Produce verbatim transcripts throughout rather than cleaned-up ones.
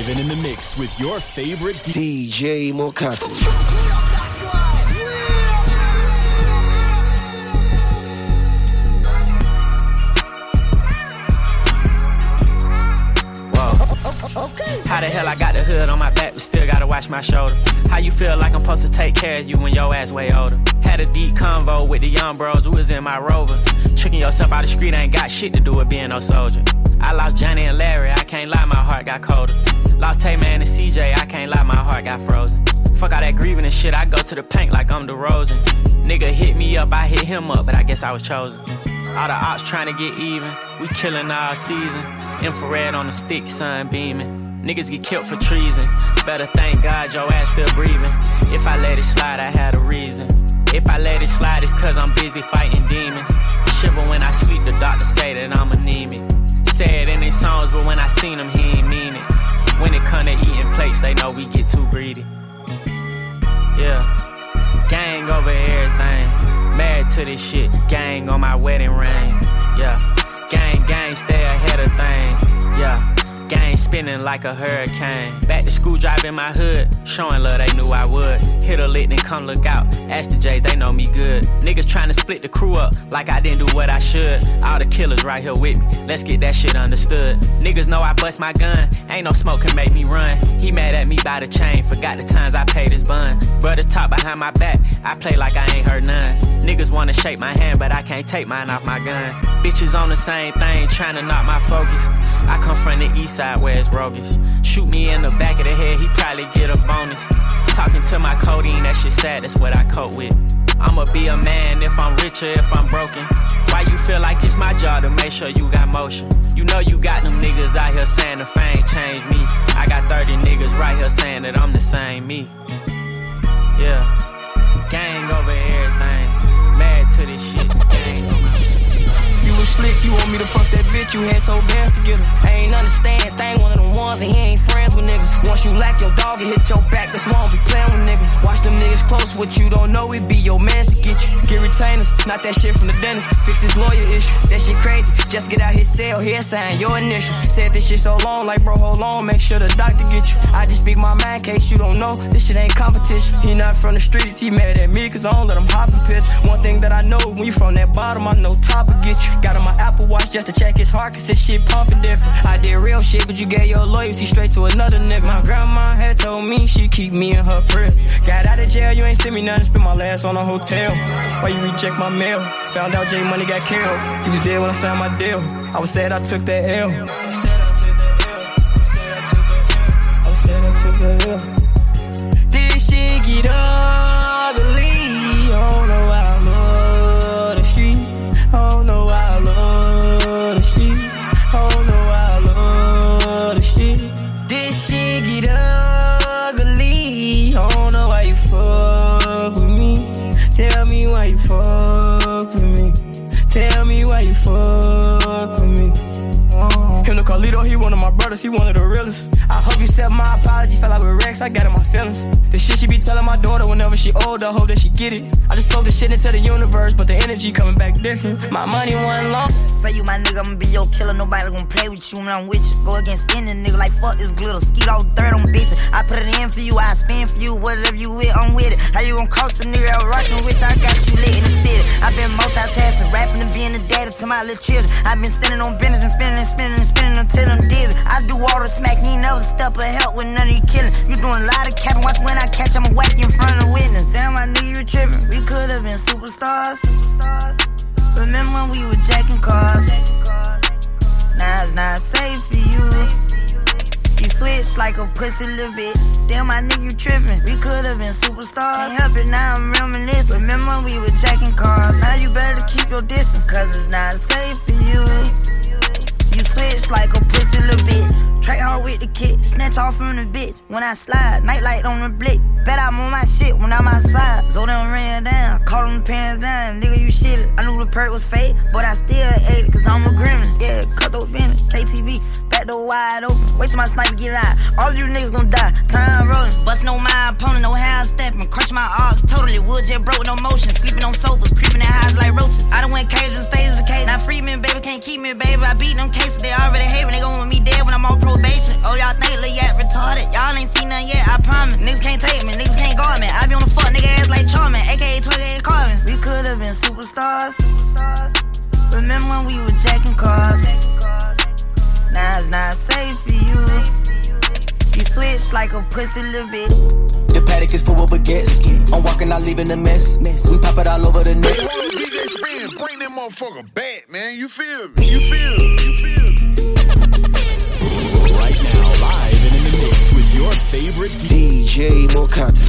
Living in the mix with your favorite D, D J Mokati. Okay. How the hell I got the hood on my back but still gotta watch my shoulder? How you feel like I'm supposed to take care of you when your ass way older? Had a deep convo with the young bros who was in my Rover. Tricking yourself out the street ain't got shit to do with being no soldier. I lost Johnny and Larry, I can't lie, my heart got colder. Lost Tay-Man and C J, I can't lie, my heart got frozen. Fuck all that grieving and shit, I go to the paint like I'm DeRozan. Nigga hit me up, I hit him up, but I guess I was chosen. All the ops trying to get even, we killing all season. Infrared on the stick, sun beaming. Niggas get killed for treason. Better thank God your ass still breathing. If I let it slide, I had a reason. If I let it slide, it's cause I'm busy fighting demons. Shiver when I sleep, the doctor say that I'm anemic. Say it in his songs, but when I seen him, he ain't mean it. When it come to eating plates, they know we get too greedy. Yeah, gang over everything. Married to this shit, gang on my wedding ring. Yeah. Gang, gang, stay ahead of things, yeah. Gang spinning like a hurricane. Back to school, driving my hood. Showing love, they knew I would. Hit a lick, then come look out. Ask the J's, they know me good. Niggas trying to split the crew up like I didn't do what I should. All the killers right here with me. Let's get that shit understood. Niggas know I bust my gun. Ain't no smoke can make me run. He mad at me by the chain. Forgot the times I paid his bun. Brother talk behind my back. I play like I ain't heard none. Niggas wanna shake my hand, but I can't take mine off my gun. Bitches on the same thing, trying to knock my focus. I come from the east side where it's roguish. Shoot me in the back of the head, he probably get a bonus. Talking to my codeine, that shit sad, that's what I cope with. I'ma be a man if I'm richer, if I'm broken. Why you feel like it's my job to make sure you got motion? You know you got them niggas out here saying the fame changed me. I got thirty niggas right here saying that I'm the same me. Yeah, gang over everything. Mad to this shit, gang over. You was slick, you want me to fuck that bitch, you had told bands to get her. I ain't understand, thing one of them ones and he ain't friends with niggas. Once you lack your dog, it hit your back, that's why I don't be playing with niggas. Watch them niggas close, what you don't know, it be your mans to get you. Get retainers, not that shit from the dentist, fix his lawyer issue. That shit crazy, just get out his cell, here sign your initial. Said this shit so long, like bro, hold on, make sure the doctor get you. I just speak my mind, case you don't know, this shit ain't competition. He not from the streets, he mad at me, cause I don't let him hop and pitch. One thing that I know, when you from that bottom, I know top will get you. Got on my Apple Watch just to check his heart, cause this shit pumping different. I did real shit, but you gave your loyalty straight to another nigga. My grandma had told me she keep me in her crib. Got out of jail, you ain't send me nothing, spend my last on a hotel. Why you reject my mail? Found out J Money got killed. He was dead when I signed my deal. I was sad I took that L. I was sad I took that L. This shit get ugly. Oh no, I love the street. Oh no, I love the street. Oh no, I love the street. This shit get ugly. Oh no, why you fuck with me? Tell me why you fuck with me. Tell me why you fuck with me. Oh. Him the Carlito, he one of my brothers, he one of the realest. I hope you accept my apology, fell out with Rex, I got in my feelings. The shit she be telling my daughter whenever she old, I hope that she get it. I just spoke the shit into the universe, but the energy coming back different. My money wasn't long. Say you my nigga, I'ma be your killer, nobody gon' play with you when I'm with you. Go against any nigga like fuck this glitter, skeet all dirt on bitches. I put it in for you, I spin for you, whatever you with, I'm with it. How you gon' cost a nigga out rockin' with you, I got you lit in the city. I been multitasking, rapping and being the daddy to my little children. I been spending on business and spending and spending and spending until I'm dizzy. I do all the smack, he never step or help with none of you killing. You doing a lot of capping, watch when I catch, I'ma whack you in front of the witness. Damn, I knew you were tripping, we could've been superstars. Remember when we were jacking cars? Now it's not safe for you. You switch like a pussy little bitch. Damn, I knew you tripping, we could've been superstars. Can't help it, now I'm reminiscing. Remember when we were jacking cars? Now you better keep your distance, cause it's not safe for you. You switch like a pussy little bitch. Track hard with the kick, snatch off from the bitch. When I slide, nightlight on the blick. Bet I'm on my shit when I'm outside. So them ran down, caught them pants down. Nigga, you shitted. I knew the perk was fake, but I still ate it, cause I'm a gremlin. Yeah, cut those benders, K T V. Back door wide open, wait till my sniper get out. All you niggas gon' die, time rolling. Bustin' on my opponent, no hand stepping. Crush my arcs, totally wood jet broke, no motion. Sleeping on sofas, creeping in highs like roaches. I done went cages and stages of cage. Now free me, baby, can't keep me, baby. I beat them cases, they already hate me. They gon' want me dead when I'm on probation. Oh, y'all think Lil Yak retarded? a pussy little bit. The paddock is full of baguettes. I'm walking out leaving a mess. We pop it all over the net. D J Spin, bring that motherfucker back, man. You feel me? You feel me? You feel me? Right now, live and in the mix with your favorite D J Mokata.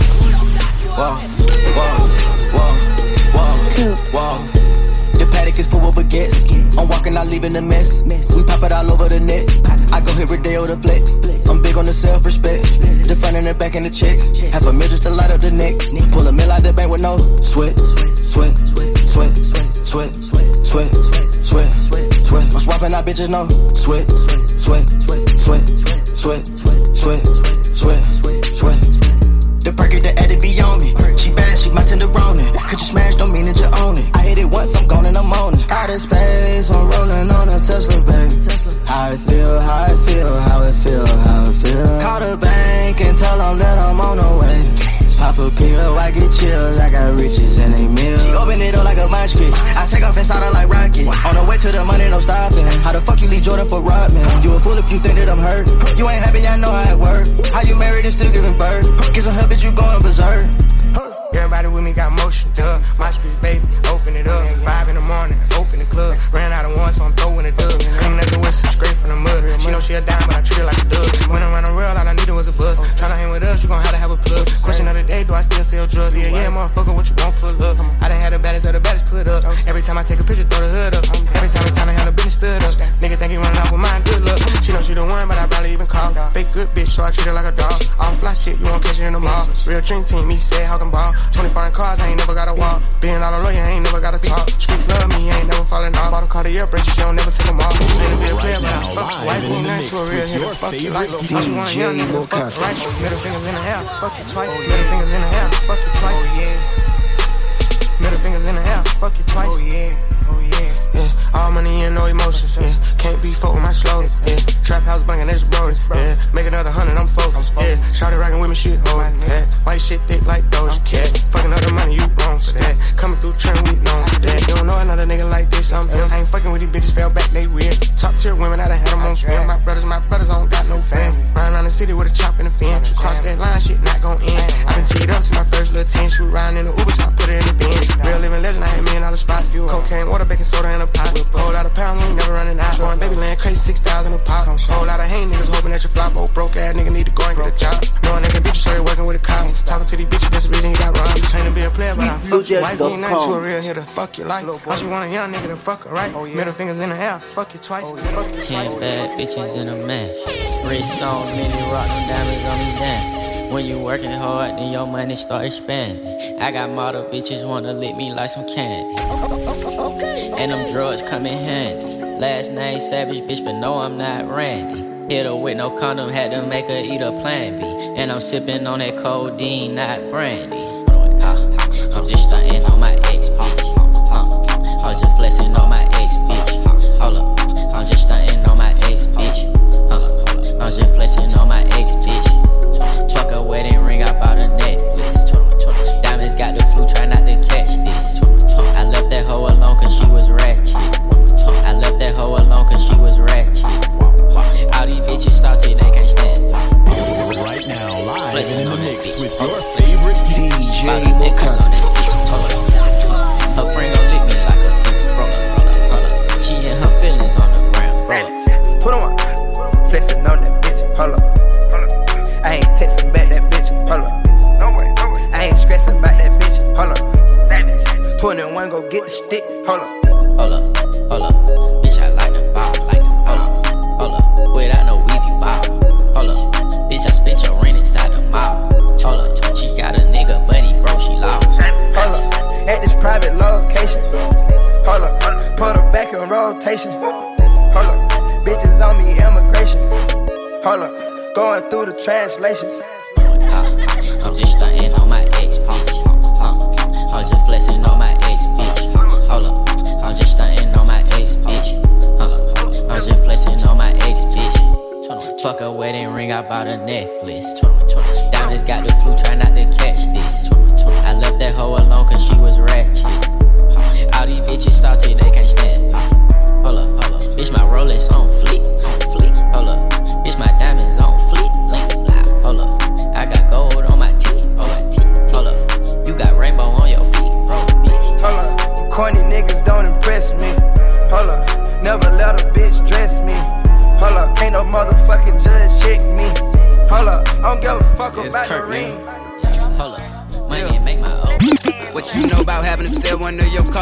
Whoa, whoa, whoa, whoa, whoa. The paddock is full of baguettes. I'm walking out leaving a mess. We pop it all over the net. I go hit Rodeo to flex. I'm big on the self-respect. The front and the back and the checks. Half a mill just to light up the neck. Pull a mill out the bank with no sweat, sweat, sweat, sweat, sweat, sweat, sweat, sweat. I'm swapping out bitches no sweat, sweat, sweat, sweat, sweat, sweat, sweat, sweat. The perk the addict be on me. She bad, she my tenderoni. Could you smash, don't mean that you own it. I hit it once, I'm gone and I'm on it. Out of space, I'm rolling on a Tesla, babe. How it feel, how it feel, how it feel, how it feel. Call the bank and tell them that I'm on the way. Pop a pill, I get chills, I got riches and they meal. She open it up like a mosh pit. I take off inside her like rocket. On the way to the money, no stopping. How the fuck you leave Jordan for Rodman? You a fool if you think that I'm hurt. You ain't happy, I know how it work. How you married and still giving birth? Kissing her bitch, you going berserk. Everybody with me got motion, duh. My street, baby, open it up. Five in the morning, open the club. Ran out of one, so I'm throwing it up. Clean up the whistle, straight from the mud. She know she a dime, but I treat her like a dub. When I'm around the real, all I needed was a buzz. Tryna hang with us, you gon' have to have a plug. Question of the day, do I still sell drugs? Yeah, yeah, motherfucker, what you want, pull up. I done had the baddest of the baddest, put up. Every time I take a picture, throw the hood up. Every time it's time to handle business, stood up. Nigga think he running off with mine, good luck. She know she the one, but I barely even call. Fake good bitch, so I treat her like a dog. All fly shit, you won't catch her in the mall. Real dream team, me said, how can ball. twenty foreign cars, I ain't never got a walk. Being all a lawyer, I ain't never got a talk. Streets love me, I ain't never falling off. Bought a car to your braces, she don't never take them off. Ain't a bit player, but I fuck you. White ain't nothing to a real hitter. Fuck you like all you want a young nigga, fuck you right. Middle fingers in the air, fuck you twice. Middle fingers in the air, fuck you twice. Oh yeah. Middle fingers in the air, fuck you twice. Oh yeah, oh yeah. Yeah, all money and no emotions. Yeah, can't be fucked with my slogan. Yeah, trap house banging, that's bro. Yeah, make another hundred, I'm focused. Yeah, shawty rockin' with me, shit hold. Yeah, white shit thick like Doja Cat. Fucking up the money, you wrong for that. Coming through trend, we known for that. You don't know another nigga like this, I'm him. I ain't fucking with these bitches, fell back, they weird. Top tier women, I done had them on film. My brothers, my brothers, I don't got no friends. Riding around the city with a chop in the fin. Cross that line, shit not gon' end. I been teed up since my first little ten. Shoot riding in the Uber, so I put it in the bin. Real living legend, I hit me in all the spots. Cocaine, water, baking soda in a pot. Whole lot of pounds, we ain't never running out. Going baby land, crazy six thousand a pop. Whole lot of hate niggas hoping that you flop. Old broke ass nigga need to go and get a job. Knowing nigga bitches started working with the cops. Talking to these bitches, that's the reason you got robbed. Ain't to be a player, but I fuck you. White ain't nothing to a real hitter. Fuck your life. All she want a young nigga to fuck her right. Middle fingers in the air, fuck you twice. Fuck you Ten bad bitches in a mess. Wrist on, mini rock, them diamonds on me dance. When you working hard, then your money start expanding. I got model bitches wanna lick me like some candy. And them drugs come in handy. Last name Savage, bitch, but no, I'm not Randy. Hit her with no condom, had to make her eat a Plan B. And I'm sipping on that codeine, not brandy. I'm just stunting on my ex, bitch. Uh, I'm just flexing on my ex, bitch. Hold up, I'm just stunting on my ex, bitch. Uh, I'm just flexing on my ex, bitch. Truck a wedding ring, I bought a necklace. Diamonds got the flu, try not to catch this. I left that hoe alone cause she was ratchet. I left that hoe alone cause she was ratchet. All these bitches salty, they can't stand. Right now, live and in the mix with your favorite D J Mokata. Her friend gon' lick me like a freak. Roll up, roll up, roll up. She and her feelings on the ground. Roll up. Put on, flexing on that bitch. Hold up. I ain't texting back that bitch. Hold up. I ain't stressing about that bitch. Hold up. twenty-one, go get the stick. Hold up. Hold up, hold up. Bitch, I like the ball. Like, hold up, hold up. Without no weave, you ball. Hold up. Bitch, I spent your rent inside the mall. Hold up. She got a nigga, but he broke, she lost. Hold up. At this private location. Hold up. Put her back in rotation. Hold up. Bitches on me, immigration. Hold up. Going through the translations. Uh, I'm just stunting on my ex, bitch. Uh, I'm just flexing on my ex, bitch. Hold up. I'm just stunting on my ex, bitch. Uh, I'm just flexing on my ex, bitch. Fuck a wedding ring, I bought a necklace. Diamonds got the flu, try not to catch this. I left that hoe alone cause she was ratchet. All these bitches salty, they can't stand. Hold up, hold up. Bitch, my Rolex on fleek, on fleek. Hold up. Bitch, my diamonds on fleek, blink, blah. Hold up.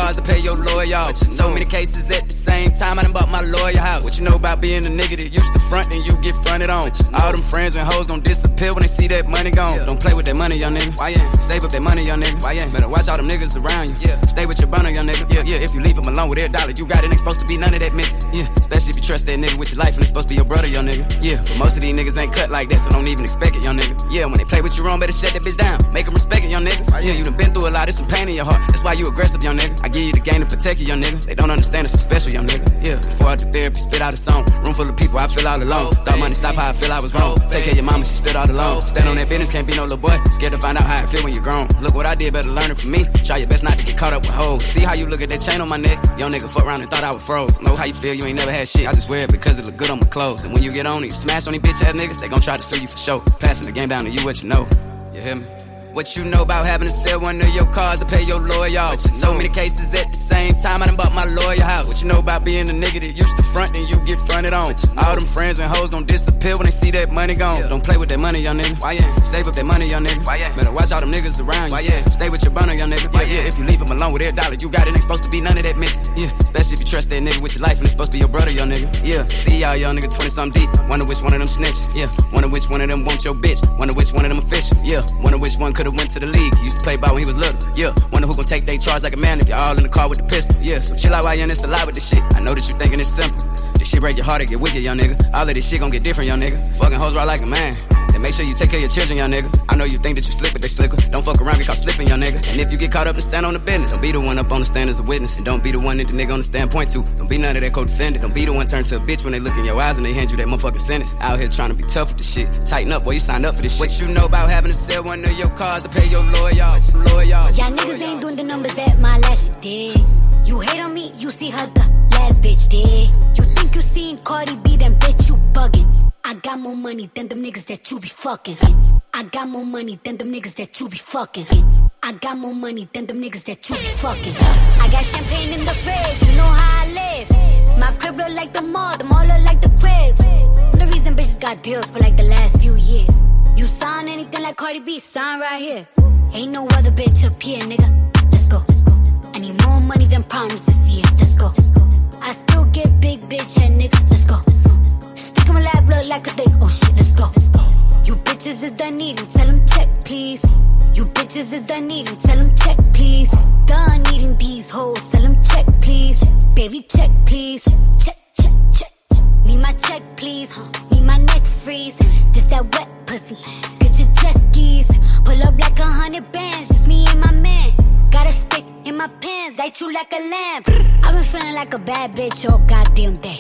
cars to pay your lawyer. So many cases at the same time, I done bought my lawyer house. What you know about being a nigga that used to front and you get fronted on? All them friends and hoes gon' disappear when they see that money gone. Yeah. Don't play with that money, young nigga. Why yeah? Save up that money, young nigga. Why yeah? Better watch all them niggas around you. Yeah. Stay with your burner, young nigga. Yeah, yeah. If you leave them alone with every dollar you got, it ain't supposed to be none of that missing. Yeah. Especially if you trust that nigga with your life and it's supposed to be your brother, young nigga. Yeah. But most of these niggas ain't cut like that, so don't even expect it, young nigga. Yeah. When they play with you wrong, better shut that bitch down. Make them respect it, young nigga. Yeah. You done been through a lot, it's some pain in your heart. That's why you aggressive, young nigga. I give you the game to protect you, young nigga. They don't understand it's so special, young nigga. Yeah. Before I do therapy, spit out a song. Room full of people, I feel all alone. Thought money stop how I feel I was wrong. Take care of your mama, she stood all alone. Stand on that business, can't be no little boy. Scared to find out how it feel when you're grown. Look what I did, better learn it from me. Try your best not to get caught up with hoes. See how you look at that chain on my neck? Young nigga fuck around and thought I was froze. Know how you feel, you ain't never had shit. I just wear it because it look good on my clothes. And when you get on it, you smash on these bitch ass niggas, they gon' try to sue you for sure. Passing the game down to you, what you know. You hear me? What you know about having to sell one of your cars to pay your lawyer off? So many cases at the same time, I done bought my lawyer house. What you know about being a nigga that used to front and you get fronted on? All them friends and hoes gon' disappear when they see that money gone. Yeah. Don't play with that money, young nigga. Why yeah? Save up that money, young nigga. Why yeah? Better watch all them niggas around you. Why yeah? Stay with your burner, young nigga. Why yeah? If you leave them alone with every dollar you got, it ain't supposed to be none of that missing. Yeah. Especially if you trust that nigga with your life and it's supposed to be your brother, young nigga. Yeah. See y'all young nigga twenty something deep. Wonder which one of them snitching. Yeah. Wonder which one of them want your bitch. Wonder which one of them official. Yeah. Wonder which one could've went to the league. Used to play ball when he was little, yeah. Wonder who gon' take they charge like a man if y'all all in the car with the pistol, yeah. So chill out while you're in this a lot with this shit. I know that you thinking it's simple. This shit break your heart, it get wicked, young nigga. All of this shit gon' get different, young nigga. Fucking hoes right like a man. Then make sure you take care of your children, young nigga. I know you think that you slick, but they slicker. Don't fuck around, get caught slipping, young nigga. And if you get caught up and stand on the business, don't be the one up on the stand as a witness. And don't be the one that the nigga on the stand point to. Don't be none of that co-defendant. Don't be the one turn to a bitch when they look in your eyes and they hand you that motherfucking sentence. Out here trying to be tough with this shit. Tighten up, boy, you signed up for this shit. What you know about having to sell one of your cars to pay your lawyer off? Lawyer off. Y'all niggas ain't doing the numbers that my last shit did. You hate on me, you see how the last bitch did. You think you seen Cardi B, then bitch you bugging. I got more money than them niggas that you be fucking. I got more money than them niggas that you be fucking. I got more money than them niggas that you be fucking. I got champagne in the fridge, you know how I live. My crib look like the mall, the mall look like the crib. The reason bitches got deals for like the last few years. You sign anything like Cardi B, sign right here. Ain't no other bitch up here, nigga. Let's go. I need more money than promised this year. Let's go. I still get big bitch head, nigga. Let's go. Stick in my lap, look like a dick. Oh shit, let's go. You bitches is done eating, tell them check, please. You bitches is done eating, tell them check, please. Done eating these hoes, tell them check, please. Baby, check, please. Check, check, check. Need my check, please. Need my neck freeze. This that wet pussy. Get your jet skis. Pull up like a hundred bands, just me and my man. Got a stick in my pants, light you like a lamp. I've been feeling like a bad bitch all goddamn day.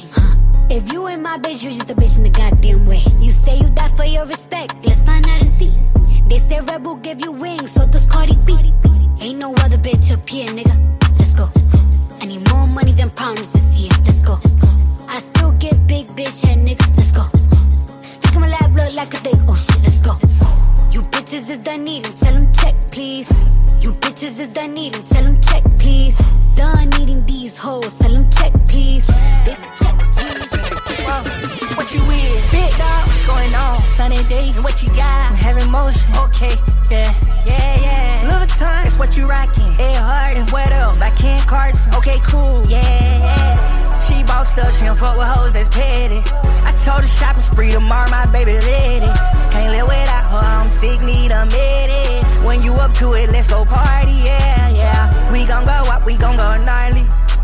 If you ain't my bitch, you just a bitch in the goddamn way. You say you die for your respect, let's find out and see. They say Red Bull give you wings, so does Cardi B. Ain't no other bitch up here, nigga. Let's go. I need more money than promised this year. Let's go. I still get big bitch head, nigga. Let's go. Stick in my lap, look like a dick. Oh shit, let's go. You bitches is done eating, tell them check, please. You bitches is done eating, tell them check, please. Done eating these hoes, tell them check, please. Big check, please. Whoa, what you with? Big dog, what's going on? Sunny day, and what you got? I'm having motion, okay, yeah, yeah, yeah. Louis Vuitton, it's what you rockin'. Ed Hart and what up? Like Ken Carson, okay, cool, yeah, yeah. She bossed up, she don't fuck with hoes that's petty. I told her shopping spree tomorrow, my baby ready. Can't live without her, I'm sick, need a medic. When you up to it, let's go party, yeah, yeah. We gon' go up, we gon' go gnarly.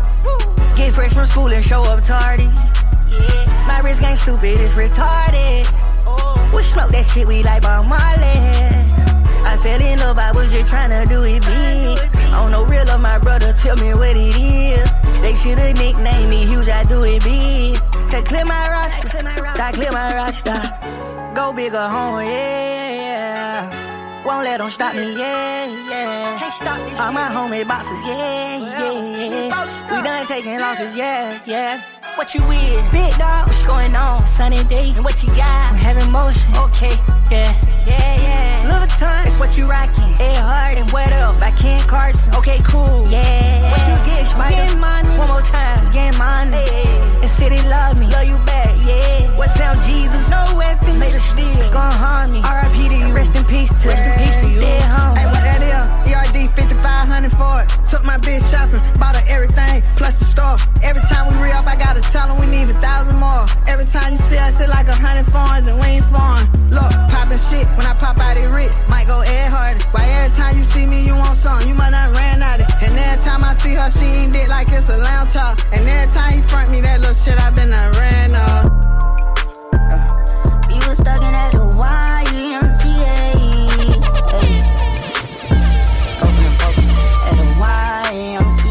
Get fresh from school and show up tardy. Yeah. My wrist game stupid, it's retarded. We smoke that shit, we like Bob Marley. I fell in love, I was just tryna do it big. I don't know real love, my brother, tell me what it is. They should've nicknamed me huge, I do it big. To clear my roster, I clear my roster. Go big or home, yeah. Won't let them stop me, yeah, yeah. Can't stop this all shit. My homie bosses, yeah, yeah. We done taking losses, yeah, yeah. What you with? Big dog, what's going on? Sunny day, and what you got? I'm having motion, okay, yeah, yeah, yeah. Louis Vuitton, it's what you rockin'. Ed Hart and what up? Like Ken Carson, okay, cool, yeah. What you get, Schmeider? Getting money, one more time, getting money. Hey. The city love me, love you back, yeah. What's up, Jesus? No weapon, made a steal. It's gon' harm me. R I P to you, rest in peace to, rest in peace to you. Dead home. Hey, what that is? E R D fifty-five hundred for it. Took my bitch shopping, bought an pussy like a hundred farms and we ain't foreign. Look, poppin' shit when I pop out it rich. Might go Ed Hardy. Why every time you see me, you want something? You might not ran out it. And every time I see her, she ain't dick like it's a lounge chop. And every time he front me that little shit, I been done ran off. We was stuck in that Y M C A. At the Y M C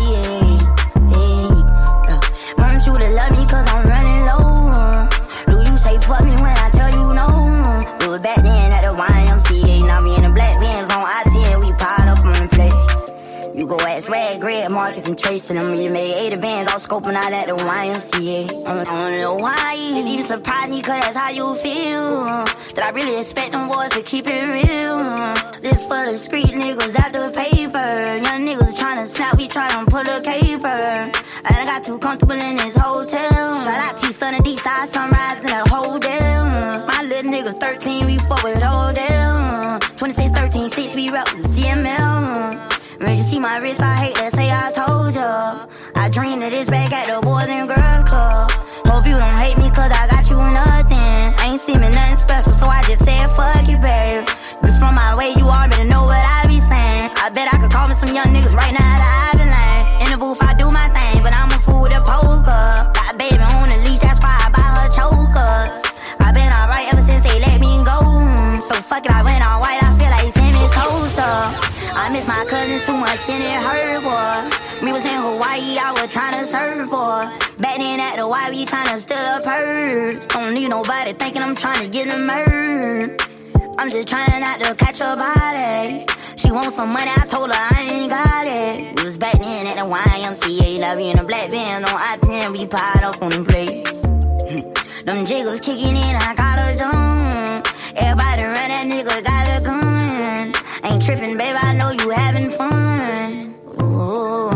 A. Want you to love me cause I'm running low. Do you say fuck me when I tell you no? Do it back then at the Y M C A. Now me in the black Benz on I ten, we piled up from the place. You go ask Rag, Greg, Marcus, and Trace and them. You made eighty bands all scoping out at the Y M C A. I'm on the Y. It even surprised me cause that's how you feel. That I really expect them boys to keep it real. This for the street niggas out the paper. Young niggas tryna snap, we tryna pull a caper. And I got too comfortable in this hotel. Shout out T-Sun and D-Side, Sunrise in the hotel. My little niggas thirteen, we fuck with Odell. twenty-six, thirteen, six, we rep C M L. When you see my wrist, I hate to say I told ya. I dreamed of this back at the Boys and Girls Club. Hope you don't hate me cause I got you nothing. Ain't seen me nothing special, so I just said fuck you, babe. But from my way, you already know what I be saying. I bet I could call me some young niggas right now that I been lame. In the booth, I do my thing, but I'm a fool with a poker. Got a baby on the leash, that's why I buy her chokers. I been alright ever since they let me go. So fuck it, I went all white, I feel like Sammy Sosa. I miss my cousins too much and it hurt, boy. We was in Hawaii, I was tryna surf, boy. Back then at the Y, we tryna steal a purse. Don't need nobody thinking I'm tryna get a murder. I'm just trying not to catch her body. She want some money, I told her I ain't got it. We was back then at the Y M C A. Now we in a black Benz on I ten, we piled up on the place. Them jiggles kicking in, I got a dome. Everybody run, that nigga got a gun. Ain't tripping, babe, I know you having fun. Ooh,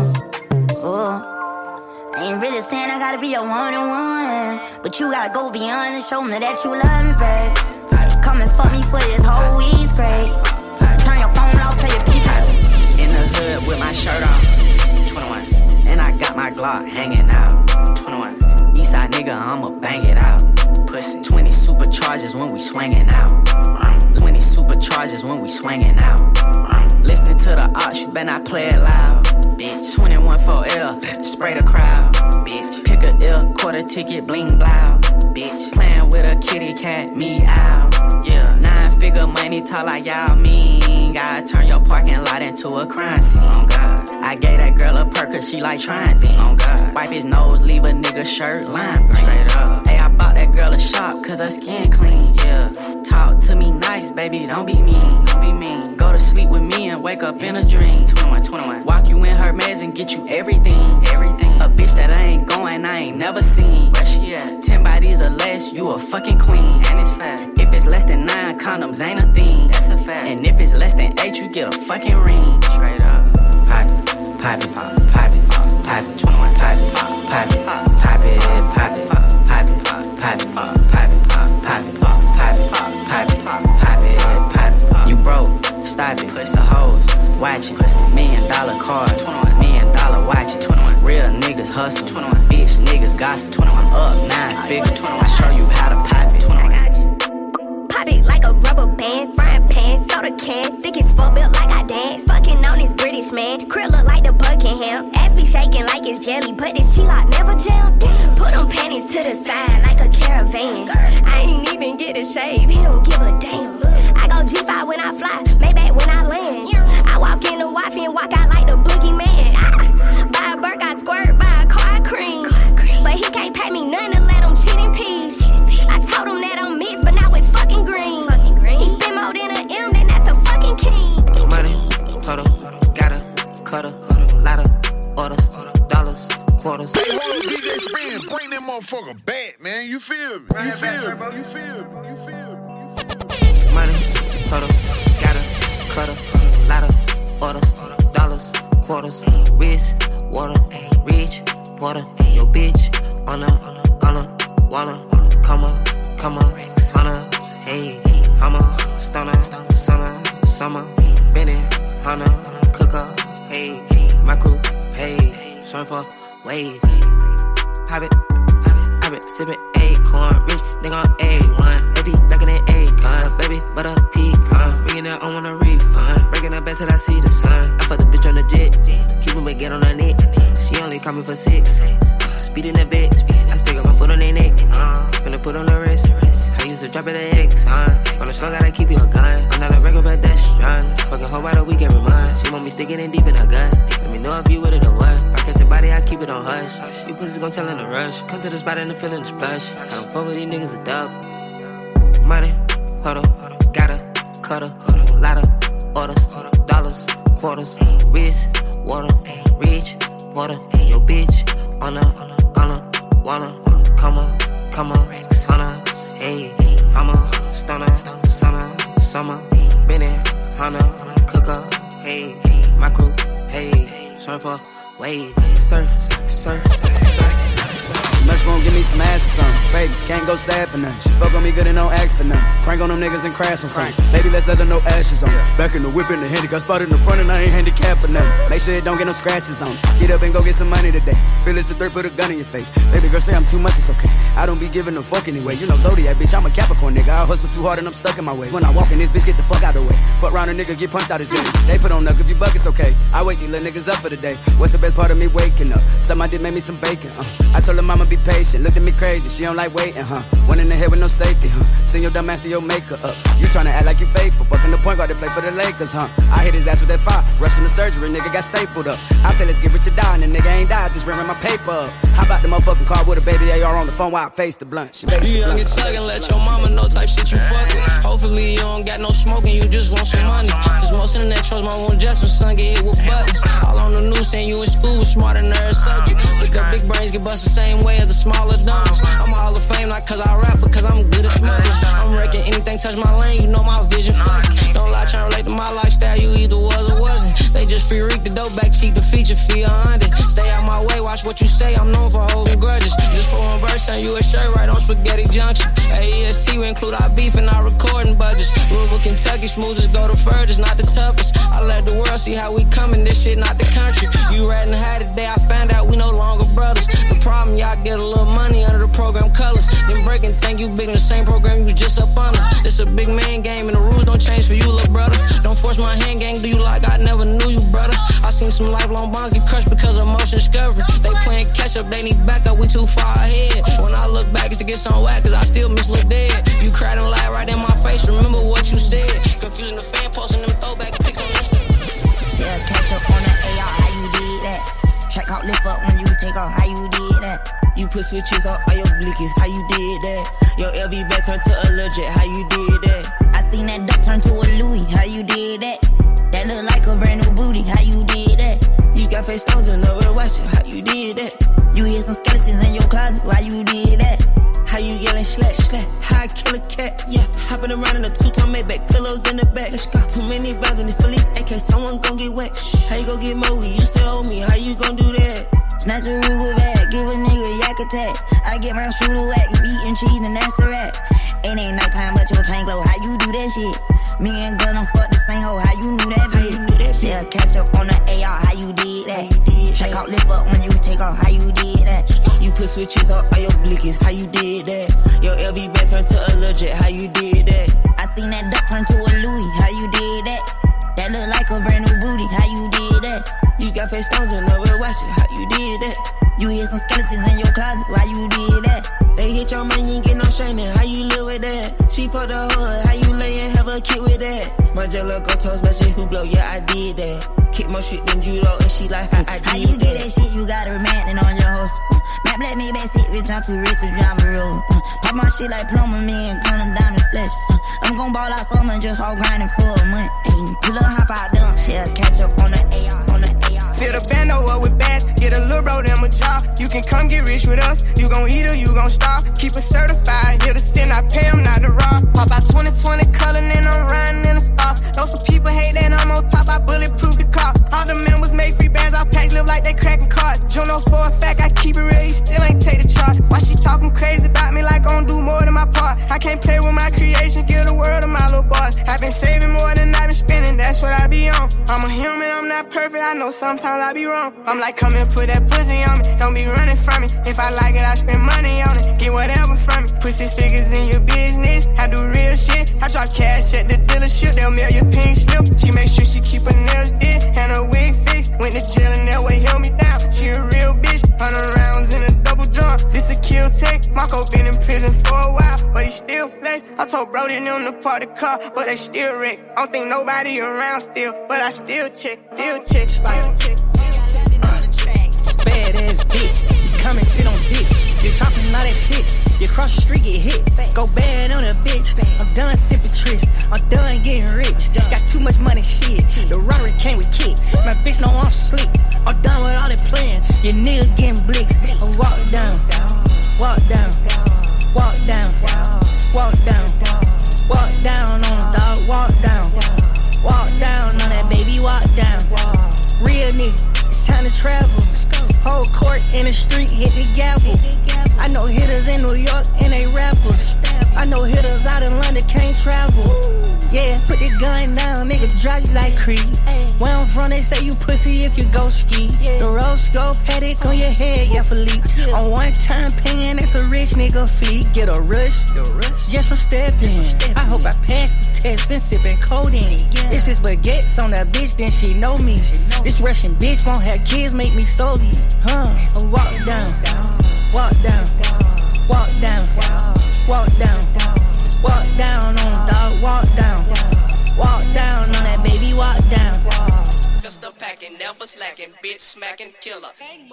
ooh. I ain't really saying I gotta be your one-on-one, but you gotta go beyond and show me that you love me, babe. Come and fuck me for this whole week's great. Turn your phone off, tell your people. In the hood with my shirt off, twenty-one. And I got my Glock hanging out, twenty-one. Eastside nigga, I'ma bang it out. Pussy, twenty superchargers when we swinging out. twenty superchargers when we swinging out. Listen to the ops, you better not play it loud, bitch. twenty-one four L, spray the crowd, bitch. Pick a L, quarter ticket, bling blow, bitch. Playing with a kitty cat, me out, yeah. Nine figure money, talk like y'all mean. Gotta turn your parking lot into a crime scene, oh God. I gave that girl a perk cause she like trying things, oh God. Wipe his nose, leave a nigga shirt lime green, straight up. Hey, I bought that girl a shop cause her skin clean, yeah. Talk to me nice, baby, don't be mean, don't be mean. Go to sleep with me and wake up in a dream, twenty-one, twenty-one. Walk you in her meds and get you everything, everything. A bitch that I ain't going, I ain't never seen. Where she at? Ten bodies or less, you a fucking queen, and it's fat. If it's less than nine, condoms ain't a thing, that's a fact. And if it's less than eight, you get a fucking ring, straight up. Pop it, pop it, pop it, pop it, pop it, twenty-one, pop it, pop it, pop it, pop it, pop it, pop it, pop it, pop it, pop it, pop it, pop it, pop it, pop it, pop it, pop it. You broke, stop it, pussy hoes, watch it, million dollar cars, million dollar watches, real niggas hustle, bitch niggas gossip, I'm up nine figures, I show you how to pop it. Pop it like a rubber band, frying pan, soda can, thick as fuck, built like I dance, fucking on this British man, krill look like the Buckingham, ass be shaking like it's jelly, but this G-Lock never jam, put them panties to the side like a caravan, I ain't even get a shave, he don't give a damn, I go G five when I fly, Maybach when I land, I walk in the wifey and walk out like the boogeyman, ah, buy a Burke, I squirt, buy a car, I cream, but he can't pay me none to let him cheat in peace, I told him that I'm mixed, but not with fucking green, he spend more than a M, then that's a fucking king. Money, huddle, gotta, cutter, lot of orders, dollars, quarters. Hey, hold on, D J Spin, bring that motherfucker back, man. You feel me? You feel me? You feel me? You feel me? Money, huddle, gotta, cutter, lot of orders, dollars, quarters, wrist, water, rich, water, yo bitch, on a, on a, wanna, come on, come on, hunter, hey, I'm a stunner, stunner, summer, Benny, hunter, cooker, hey, my crew, hey, surfer, wave, pop it, pop it, sip it, acorn, rich, nigga on me for six. Uh, speed in the bitch. I stick up my foot on their neck. Uh, finna put on the wrist. I used to drop it at X. Uh, on the slow, gotta keep you a gun. I'm not a regular pedestrian. Fucking hoe by the week every month. She want me sticking in deep in a gun. Let me know if you with it or what. If I catch your body, I keep it on hush. You pussies gon' tell in the rush. Come to the spot and the feeling is plush. I don't fuck with these niggas a dub. Money, huddle, gotta, cuddle, lotta, orders, dollars, quarters, wrist, water, reach, water, your bitch, on a, gonna, wanna, come on, come on, hunna, hey, I'm a stunner, stunner, summer, been in, hunna, cooker, hey, my crew, hey, surfer, wave, surf, surf, surf. Much won't give me some ass or something. Baby, can't go sad for nothing. She fuck on me good and don't ask for nothing. Crank on them niggas and crash on something. Baby, let's let them know ashes on it. Back in the whip in the handicap spot in the front and I ain't handicapped for nothing. Make sure it don't get no scratches on it. Get up and go get some money today. Feel it's a third, put a gun in your face. Baby girl say I'm too much, it's okay. I don't be giving a fuck anyway. You know Zodiac, bitch, I'm a Capricorn nigga. I hustle too hard and I'm stuck in my way. When I walk in this bitch, get the fuck out of the way. Fuck round a nigga, get punched out his jeans. They put on up, if you buck, it's okay. I wake these little niggas up for the day. What's the best part of me waking up? Something I did make me some bacon, uh. I told her mama be patient, looked at me crazy, she don't like waiting, huh? One in the head with no safety, huh? Send your dumb ass to your maker up. You tryna act like you faithful, fucking the point guard to play for the Lakers, huh? I hit his ass with that fire, rushed from the surgery, nigga got stapled up. I said let's get rich or die, and the nigga ain't died, just ran my paper up. How about the motherfucking car with a baby A R on the phone while I face the blunt? She you young and thug and let your mama know type shit you fuckin'. Hopefully you don't got no smoking, you just want some money. Cause most internet trolls my one just when son get hit with buttons. All on the news saying you in school, smarter than every subject. But the big brains get bust the same way as the smaller dummies. I'm a Hall of Fame not cause I rap, but cause I'm good at smuggling. I'm wrecking anything touch my lane, you know my vision fuzzy. Don't lie, tryna relate to my lifestyle, you either was or wasn't. They just free reek the dope back, cheap the feature fee a hundred. Stay out my way, watch what you say, I'm known for holding grudges. Just for one verse, turn you a shirt right on Spaghetti Junction. A E S T, we include our beef and our recording budgets. Louisville, Kentucky, smoothest go the furthest, not the toughest. I let the world see how we coming, this shit not the country. You ratting high today, I found out we no longer brothers. The problem, y'all get a little money under the program colors. Then breaking, think you big in the same program you just up under. This a big man game and the rules don't change for you, little brother. Don't force my hand, gang, do you like I never knew you, brother. I seen some lifelong bonds get crushed because of motion discovery. They playing catch up, they need backup, we too far ahead. When I look back, it's to get some whack, cause I still miss look dead. You cried and lied right in my face, remember what you said. Confusing the fan, posting them throwback pics on Instagram. Yeah, catch up on the A R, how you did that? Track out, lift up when you take off, how you did that? You put switches on all your blickies, how you did that? Your L V bag turned to a legit, how you did that? I seen that duck turn to a Louis, how you did that? That look like a brand new booty, how you did that? You got face stones and nowhere to watch it, how you did that? You hear some skeletons in your closet, why you did that? How you yelling slash slash? How I kill a cat? Yeah, hopping around in a two-tone Maybach, pillows in the back. Let's go. Too many rounds in the Phillies, A K, someone gon' get wet. How you gon' get more? You still owe me. How you gon' do that? Snatch a Ruger bag, give a nigga a yak attack. I get my shooter whack, beef and cheese and that's the rat. It ain't nighttime but your chain glow. How you do that shit? Me and Gun don't fuck the same hoe. How you knew that bitch? Knew that shit? Yeah, catch up on the A R. How you did that? You did Check that. Out, lift up when you take off. How you did that? You put switches on all your blickies. How you did that? Your L V bag turned to a legit. How you did that? I seen that duck turn to a Louis. How you did that? That look like a brand new booty. How you did that? You got face stones and nowhere to watch it. How you did that? You hear some skeletons in your closet. Why you did that? They hit your man, you ain't get no straightening. How you live with that? She fucked the hood. How you lay and have a kid with that? My jello go toast, but she who blow. Yeah, I did that. Kick more shit than judo, and she like how I did. How you get that shit? You got a romantic on your host. Matt let me back sit, bitch. I'm too rich to drive a road. Pop my shit like plumber, me and gun and diamond flesh. I'm gon' ball out summer, just all grinding for a month. Ayy, pull up, hop out, dunk. Shit, catch up on the A R, on the A R. Fill the bando up with bass, get a little bro them a job. You can come get rich with us, you gon' eat or you gon' starve. Keep it certified, here to sin, I pay them not to rob. Pop out twenty twenty color, and I'm riding in the stars. Know some people hate that I'm on top, I bulletproof the car. All the members make free bands, I pack live like they cracking cards. Juno for a fact, I keep it real, you still ain't take the charge. Why she talking crazy about me like I don't do more than my part? I can't play with my creation, give the world to my little boss. I've been saving more than I've been spending, that's what I be on. I'm a human, I'm not perfect, I know sometimes I be wrong. I'm like, come and put that pussy on me, don't be running from me. If I like it, I spend money on it, get whatever from me. Put six figures in your business, I do real shit. I drop cash at the dealership, they'll mail your pink slip. She make sure she keep her nails did and her wig fixed. Went to jail and that way held me down. She a real bitch, still text. Marco been in prison for a while, but he still flex. I told Brody them to park the car, but they still wreck. I don't think nobody around still, but I still check, still check, still check. Bad ass bitch, come and sit on dick. You talking all that shit, you cross the street, get hit. Go bad on a bitch, I'm done sipping tricks. I'm done getting rich, got too much money, shit. The Rari came with kick, my bitch know I'm slick. I'm done with all that playing, your nigga getting blicks. I walk down, walk down, walk down, walk down, walk down on the dog, walk down, walk down on that baby, walk down. Real nigga, it's time to travel. Whole court in the street, hit the gavel. I know hitters in New York and they rappers. I know hitters out in London can't travel. Yeah, put the gun down, nigga, drop you like Creed. Where I'm from, they say you pussy if you go ski. The rose go paddock on your head, yeah, Philippe. On one time paying, that's a rich nigga fee. Get a rush, just for stepping. I hope I passed the test, been sipping codeine. It's just baguettes on that bitch, then she know me. This Russian bitch won't have kids, make me soggy. Huh, I walk down, walk down, walk down, walk down, walk down on the dog, walk down, walk down on that baby, walk down. Just a packing, never slacking, bitch smacking killer.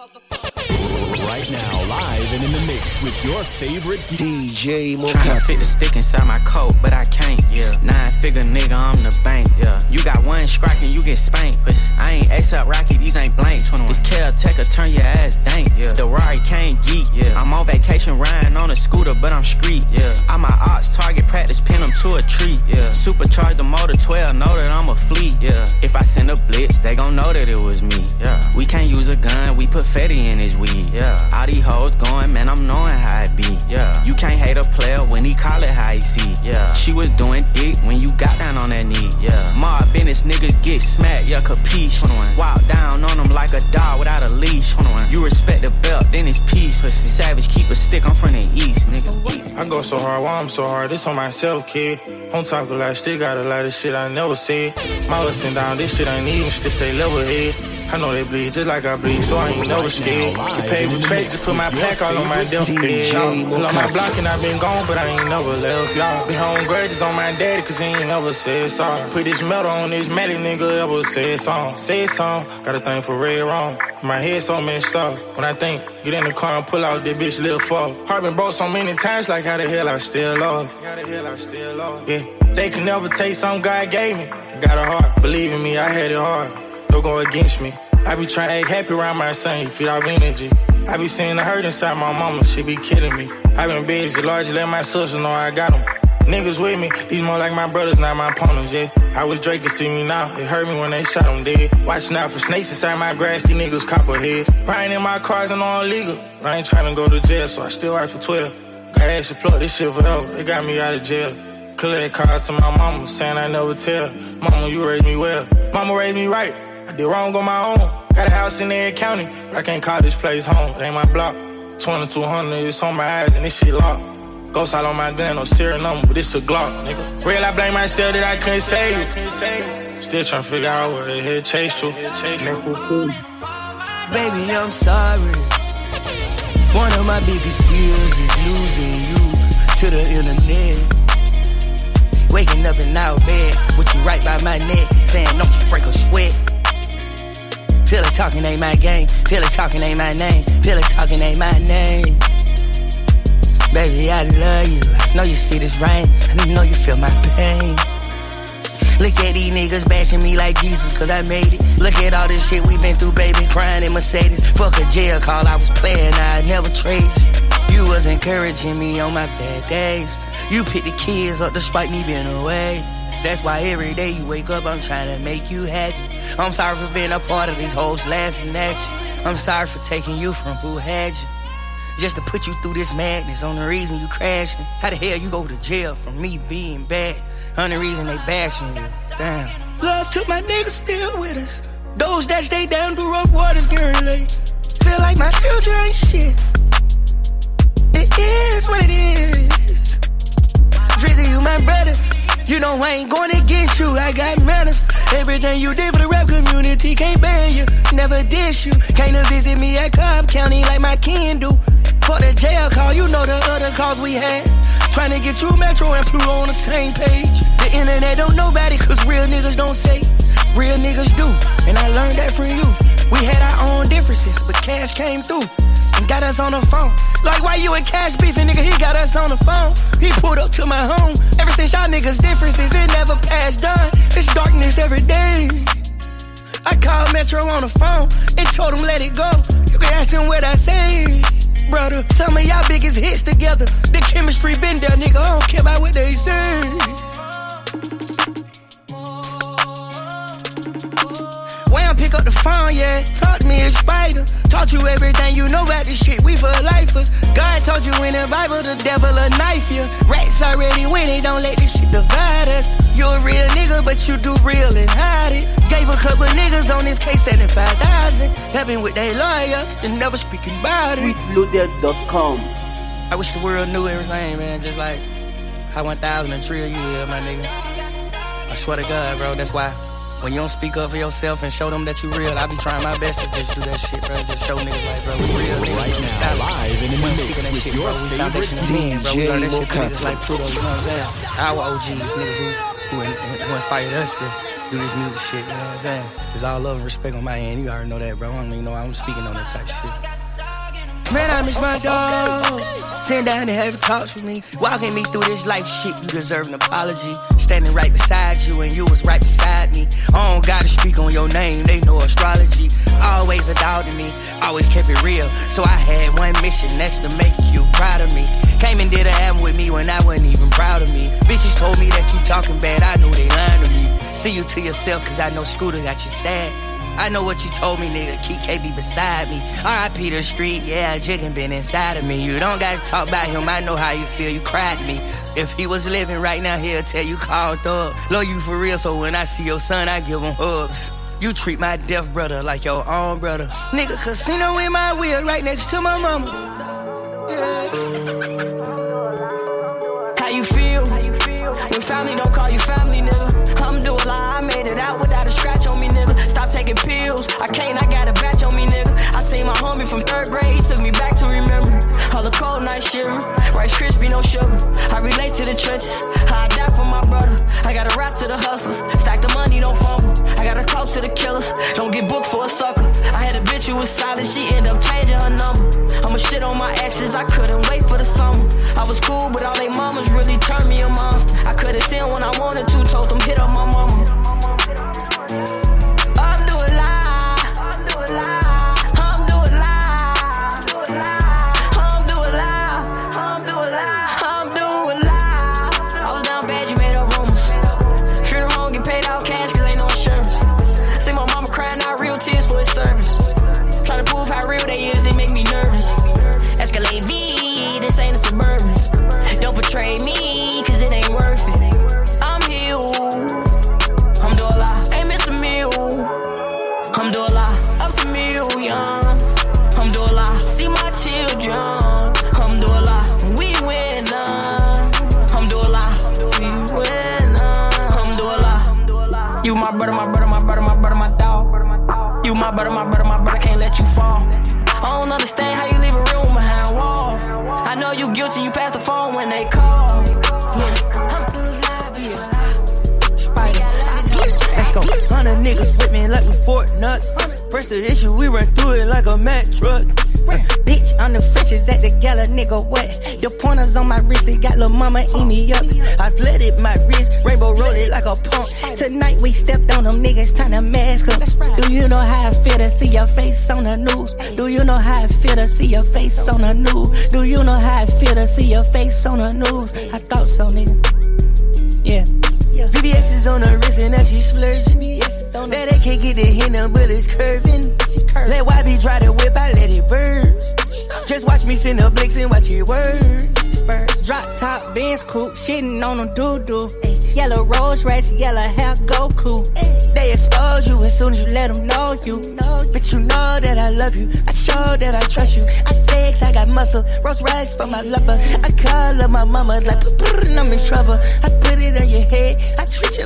Right now, live and in the mix with your favorite D J Mocha. Tryna fit the stick inside my coat, but I can't, yeah. Nine figure nigga, I'm the bank, yeah. You got one strike and you get spanked, but I ain't A$AP Rocky, these ain't blank. twenty-one. This caretaker turn your ass dank, yeah. The Rari can't geek, yeah. I'm on vacation riding on a scooter, but I'm street, yeah. I'm my ox target practice, pin them to a tree, yeah. Supercharge the motor twelve, know that I'm a fleet, yeah. If I send a blitz, they gon' know that it was me, yeah. We can't use a gun, we put fatty in his weed, yeah. All these hoes going, man, I'm knowing how it be, yeah. You can't hate a player when he call it how he see, yeah. She was doing dick when you got down on that knee, yeah. Ma Business niggas get smacked, yeah, capiche. Walk down on them like a dog without a leash. You respect the belt, then it's peace. Pussy savage, keep a stick, I'm from the east, nigga. I go so hard, why I'm so hard, this on myself, kid. On talk a lot, still got a lot of shit I never said. My listen down, this shit ain't even, still stay level head. I know they bleed just like I bleed, so I ain't never scared. Get paid with trade, just put my plaque all on my deathbed. Pull on my block and I been gone, but I ain't never left, y'all. Been home grudges on my daddy, cause he ain't never said sorry. Put this metal on this matty nigga ever said song. Said song, got a thing for red wrong. My head so messed up. When I think, get in the car and pull out, that bitch live for. Heart been broke so many times, like how the hell I still love. How the hell I still love. Yeah, they can never take something God gave me. I got a heart, believe in me, I had it hard. Don't go against me. I be trying to act happy around my son, you feed off energy. I be seeing the hurt inside my mama, she be kidding me. I been busy, large, let my sister know I got them. Niggas with me, these more like my brothers, not my opponents, yeah. I wish Drake could see me now, it hurt me when they shot him dead. Watching out for snakes inside my grass, these niggas copperheads. Riding in my cars and all illegal, I ain't trying to go to jail, so I still write for twelve. Got ask to plug this shit forever, they got me out of jail. Collect cards to my mama, saying I never tell. Mama, you raised me well, mama raised me right. I did wrong on my own. Got a house in every county, but I can't call this place home. It ain't my block. twenty-two hundred, it's on my eyes and this shit locked. Ghost out on my gun, no serial number, but it's a Glock, nigga. Real, I blame myself that I couldn't save you. Still trying to figure out where the hell chase to. Baby, I'm sorry. One of my biggest fears is losing you to the internet. Waking up in our bed with you right by my neck, saying don't you break a sweat. Feel it talking ain't my game, feel it talking ain't my name, feel it talking ain't my name. Baby, I love you, I know you see this rain, I know you feel my pain. Look at these niggas bashing me like Jesus, cause I made it. Look at all this shit we been through, baby, crying in Mercedes. Fuck a jail call, I was playing, I never trade you. You was encouraging me on my bad days. You picked the kids up despite me being away. That's why every day you wake up, I'm trying to make you happy. I'm sorry for being a part of these hoes laughing at you. I'm sorry for taking you from who had you, just to put you through this madness on the reason you crashing. How the hell you go to jail from me being bad on the reason they bashing you? Damn. Love to my niggas still with us. Those that stay down through rough waters can relate. Feel like my future ain't shit. It is what it is. Drizzy, you my brother. You know I ain't going against you, I got manners. Everything you did for the rap community can't ban you. Never dish you. Came to visit me at Cobb County like my kin do. For the jail call, you know the other calls we had. Trying to get you Metro and Pluto on the same page. The internet don't know about it, cause real niggas don't say. Real niggas do, and I learned that from you. We had our own differences, but cash came through and got us on the phone. Like, why you and Cash beefing, nigga? He got us on the phone. He pulled up to my home. Ever since y'all niggas' differences, it never passed done. It's darkness every day. I called Metro on the phone and told him let it go. You can ask him what I say, brother. Some of y'all biggest hits together. The chemistry been there, nigga. I don't care about what they say. Pick up the phone, yeah. Talk to me, it's Spider. Taught you everything you know about this shit. We for lifers. God told you in the Bible, the devil a knife you. Rats already winning, don't let this shit divide us. You a real nigga, but you do real and hide it. Gave a couple niggas on this case seventy-five thousand. Helping with their lawyers and never speaking about it. sweet loaded dot com. I wish the world knew everything, man. Just like how one thousand and trill you is, my nigga. I swear to God, bro, that's why. When you don't speak up for yourself and show them that you real, I be trying my best to just do that shit, bro. Just show niggas like, bro, we real. Right now, live and in the mix with shit, your bro. favorite D J, bro. We learned that shit from Mocha. niggas like Pluto, you know what I'm saying? Our O Gs, niggas who, who, who inspired us to do this music shit, you know what I'm saying? There's all love and respect on my end. You already know that, bro. I don't even know I'm speaking on that type of shit. Man, I miss my dog. Sitting down and having talks with me. Walking me through this life shit, you deserve an apology. Standing right beside you and you was right beside me. I don't gotta speak on your name, they know astrology. Always a dog to me, always kept it real. So I had one mission, that's to make you proud of me. Came and did an album with me when I wasn't even proud of me. Bitches told me that you talking bad, I knew they lying to me. See you to yourself, cause I know Scooter got you sad. I know what you told me, nigga, Key K be beside me. R I P the street, yeah, Jiggin been inside of me. You don't gotta talk about him, I know how you feel, you cried me. If he was living right now, he'll tell you called up. Love you for real, so when I see your son, I give him hugs. You treat my deaf brother like your own brother. Nigga, casino in my wheel right next to my mama. Yeah. How you feel? When family don't call you family, nigga. Alhamdulillah, I made it out without a scratch on me, nigga. Stop taking pills, I can't, I got a batch on me, nigga. I seen my homie from third grade, he took me back to remember. All the cold night shivering, Rice Krispie, no sugar. I relate to the trenches, how I die for my brother. I gotta rap to the hustlers, stack the money, don't fumble. I gotta talk to the killers, don't get booked for a sucker. I had a bitch who was solid, she ended up changing her number. I'ma shit on my exes, I couldn't wait for the summer. I was cool, but all they mamas really turned me a monster. I could've seen when I wanted to, told them hit up my mama. I'm doing live, I'm doing live. Escalade V, this ain't a Suburban. Don't betray me, cause it ain't worth it. I'm healed, I'm doing a lot. Ain't Mister Meal, I'm doing a lot. Up to million, I'm doing a lot. See my children, I'm doing a lot. We win, I'm doing a lot. We win, I'm doing a lot. You my brother, my brother, my brother, my brother, my dog. You my brother, my brother, my brother, can't let you fall. I don't understand how you leave a room behind a wall. I know you guilty, you pass the phone when they call. Let's go. Hundred niggas with me like we Fort Nuts. Press the issue, we run through it like a Mack truck. Uh, bitch, I'm the freshest at the gala, nigga, what? The pointers on my wrist, it got lil' mama eat me up. I flooded my wrist, rainbow roll it like a pump. Tonight we stepped on them niggas, time to mask up. Do you know how I feel to see your face on the news? Do you know how I feel to see your face on the news? Do you know how I feel to see your face on the news? I thought so, nigga. Yeah. V V S is on the wrist and now she splurging. That they can't get the hit, no bullets curving. Let Y B try to whip, I let it burn. Just watch me send the blicks and watch it word. Drop top, Benz coupe, shitting on them doo-doo. Yellow Rolls Royce, yellow hair, Goku. They expose you as soon as you let them know you. But you know that I love you, I show that I trust you. I flex, I got muscle, Rolls Royce for my lover. I call up my mama like, and I'm in trouble. I put it on your head, I treat you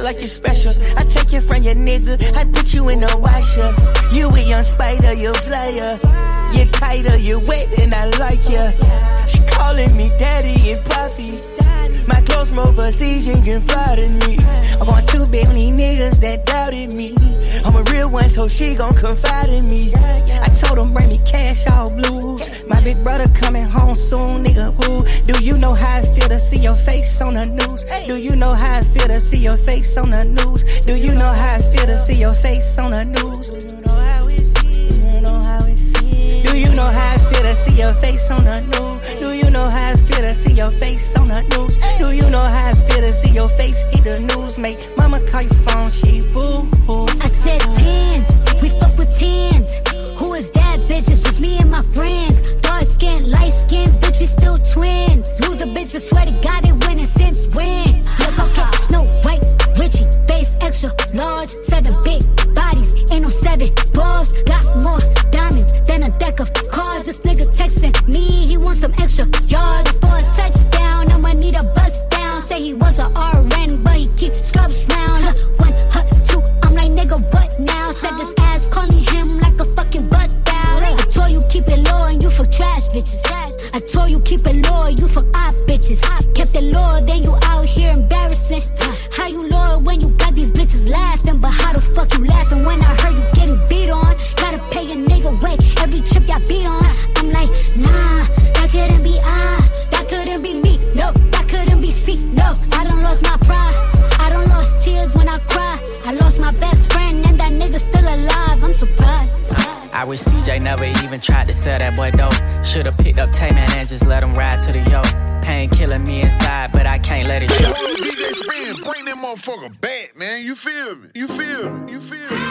feel like you're special. I take you from your nigga, I put you in the washer. You a young spider, you player. You tighter, you wet, and I like ya. She calling me daddy and poppy. My clothes from overseas, you can fly to me. I want too big on these niggas that doubted me. I'm a real one, so she gon' confide in me. I told him bring me cash, all blues. My big brother coming home soon, nigga, woo. Do you know how I feel to see your face on the news? Do you know how I feel to see your face on the news? Do you know how I feel to see your face on the news? Do you know how it feel? Do you know how it feel? Do you know how I feel to see your face on the news? Do you know how I feel to see your face on the news? Do you know how I feel to see your face hit the news? Make mama call your phone, she boo hoo. I said tens, we fuck with tens. Who is that bitch? It's just me and my friends. Dark skin, light skin, bitch, we still twins. Lose a bitch, I swear to God, it winning since when? Look, okay, Snow White, Richie, face extra large, seven big bodies, ain't no seven balls. Got more diamonds than a deck of cards. This nigga texting me, he wants some extra yards for a touchdown. I'ma need a bust down. Say he was a R N, but he keep scrubs round. Look, one, huh, two, I'm like nigga, what now? Said this ass calling him like a fucking butt down. I told you keep it low and you fuck trash bitches. I told you keep it low, you fuck op bitches. Kept it low, then you out here embarrassing. How you low when you got these bitches laughing? But how the fuck you laughing when I heard you getting beat on? Gotta pay a nigga way every trip y'all be on. I'm like, nah, that couldn't be I. That couldn't be me, no, that couldn't be C, no. I done lost my pride, I done lost tears when I cry. I lost my best friend and that nigga still alive, I'm surprised. I wish C J never even tried to sell that boy dope. Should've picked up Tay-Man and just let him ride to the yo. Pain killing me inside, but I can't let it show. D J Spin, bring that motherfucker back, man. You feel me? You feel me? You feel me?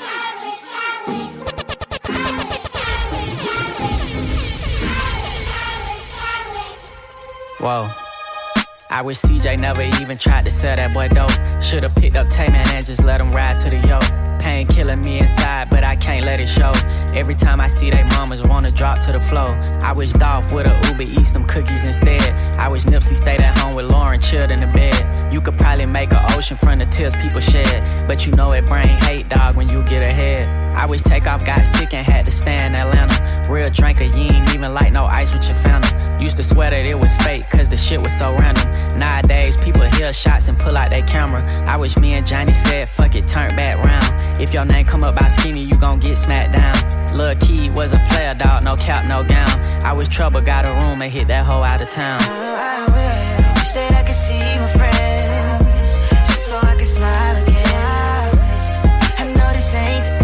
Whoa. I wish C J never even tried to sell that boy dope. Should've picked up Tay-Man and just let him ride to the yo. Pain killing me inside, but I can't let it show. Every time I see they mamas wanna drop to the floor. I wish Dolph would've Uber Eats them cookies instead. I wish Nipsey stayed at home with Lauren, chilled in the bed. You could probably make an ocean from the tears people shed, but you know it bring hate, dog, when you get ahead. I wish Takeoff got sick and had to stay in Atlanta. Real drinker, you ain't even like no ice with your Fanta. Used to swear that it was fake, cause the shit was so random. Nowadays, people hear shots and pull out their camera. I wish me and Johnny said, fuck it, turn back round. If your name come up by skinny, you gon' get smacked down. Lil' Key was a player, dog, no cap, no gown. I wish Trouble got a room and hit that hoe out of town. Oh, I wish that I could see my friends, just so I could smile again. I know this ain't the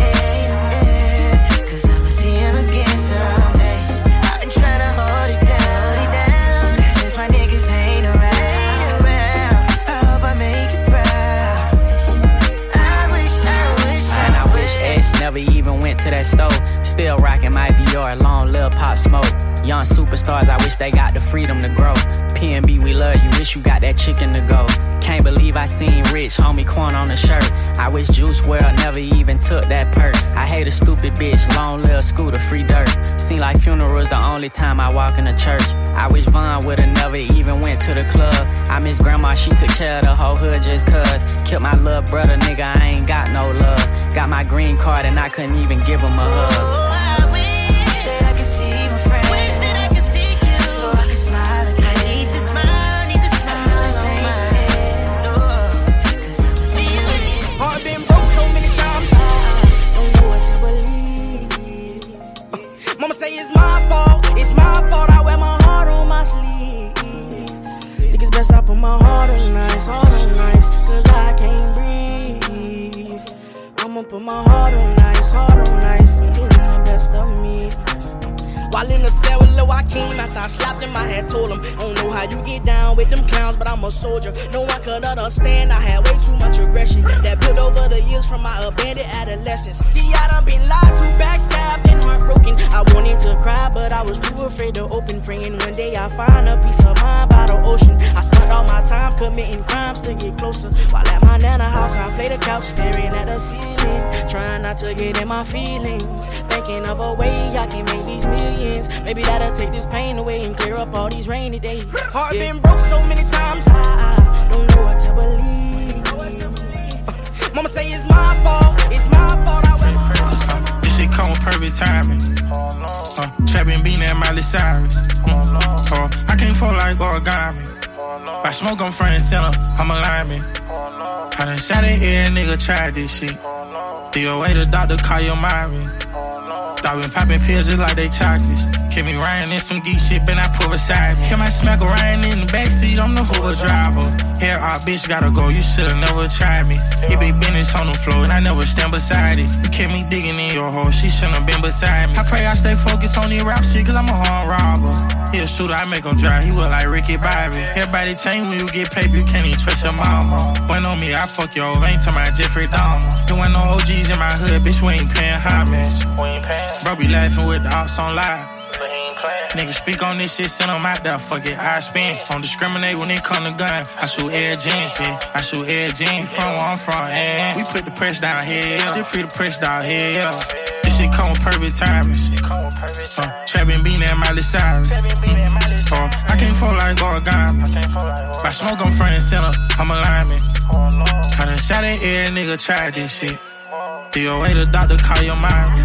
end, cause I'ma see him again someday. I've been trying to hold it down, hold it down, since my niggas ain't around. I hope I make it proud. I wish, I wish, I And I wish X never even went to that store. Still rocking my Dior, long Lil Pop Smoke. Young superstars, I wish they got the freedom to grow. P N B, we love you, wish you got that chicken to go. Can't believe I seen Rich, homie Quan on the shirt. I wish Juice world never even took that perk. I hate a stupid bitch, long Lil Scooter, free dirt. Seem like funerals the only time I walk in the church. I wish Von would've never even went to the club. I miss grandma, she took care of the whole hood just cuz. Killed my little brother, nigga, I ain't got no love. Got my green card and I couldn't even give him a hug. Oh, I wish that I could see my friends, wish that I could see you, just so I could smile again. I need to smile, need to smile. I know this ain't the end, no, cause I'ma see you again. Heart been broke so many times, I don't know what to believe. uh, Mama say it's my fault, it's my fault. I wear my heart on my sleeve. Think it's best I put my heart on nice, heart on nice, cause I can't breathe. I'ma put my heart on nice, heart on nice, and give the best of me. While in the cell with Lil Joaquin, after I slapped him, I had told him, I don't know how you get down with them clowns, but I'm a soldier. No one could understand, I had way too much aggression that built over the years from my abandoned adolescence. See, I done been lied to, backstabbed, and heartbroken. I wanted to cry, but I was too afraid to open. Praying one day I find a peace of mind by the ocean. I spent all my time committing crimes to get closer. While at my nana house, I play the couch, staring at the ceiling, trying not to get in my feelings, thinking of a way I can make these millions. Maybe that'll take this pain away and clear up all these rainy days. Heart yeah. Been broke so many times, I, I don't know what to believe. smoke, I'm front and center, I'm a lineman. I done shot at every nigga tried this shit. D O A the doctor call your mommy. Dog been popping pills just like they chocolates. Keep me riding in some geek shit, but I pull beside me. Keep my smack riding in the backseat, I'm the Hoover driver. Hair out, bitch, gotta go, you should've never tried me. He big business on the floor, and I never stand beside it. You kept me digging in your hole, she shouldn't been beside me. I pray I stay focused on this rap shit, cause I'm a hard robber. He a shooter, I make him dry, he was like Ricky Bobby. Everybody change when you get paper, you can't even trust your mama. Went on me, I fuck your over, ain't talking about Jeffrey Dahmer. There ain't no O Gs in my hood, bitch, we ain't paying homage. We ain't paying. Bro be laughing with the ops on live. But he ain't playing. Niggas speak on this shit, send them out there, fuck it, I spin. Don't discriminate when it come to gun. I shoot air jeans, yeah. I shoot air jeans from where I'm from, yeah. We put the press down here, yeah. Still free the press down here, yeah. This shit come with perfect timing. Uh, Trappin' bean at Miley Cyrus. Uh, I can't fall like origami. By smoke, I'm front and center, I'm a lineman. I done shot at every nigga tried this shit. D O A the doctor call your mommy.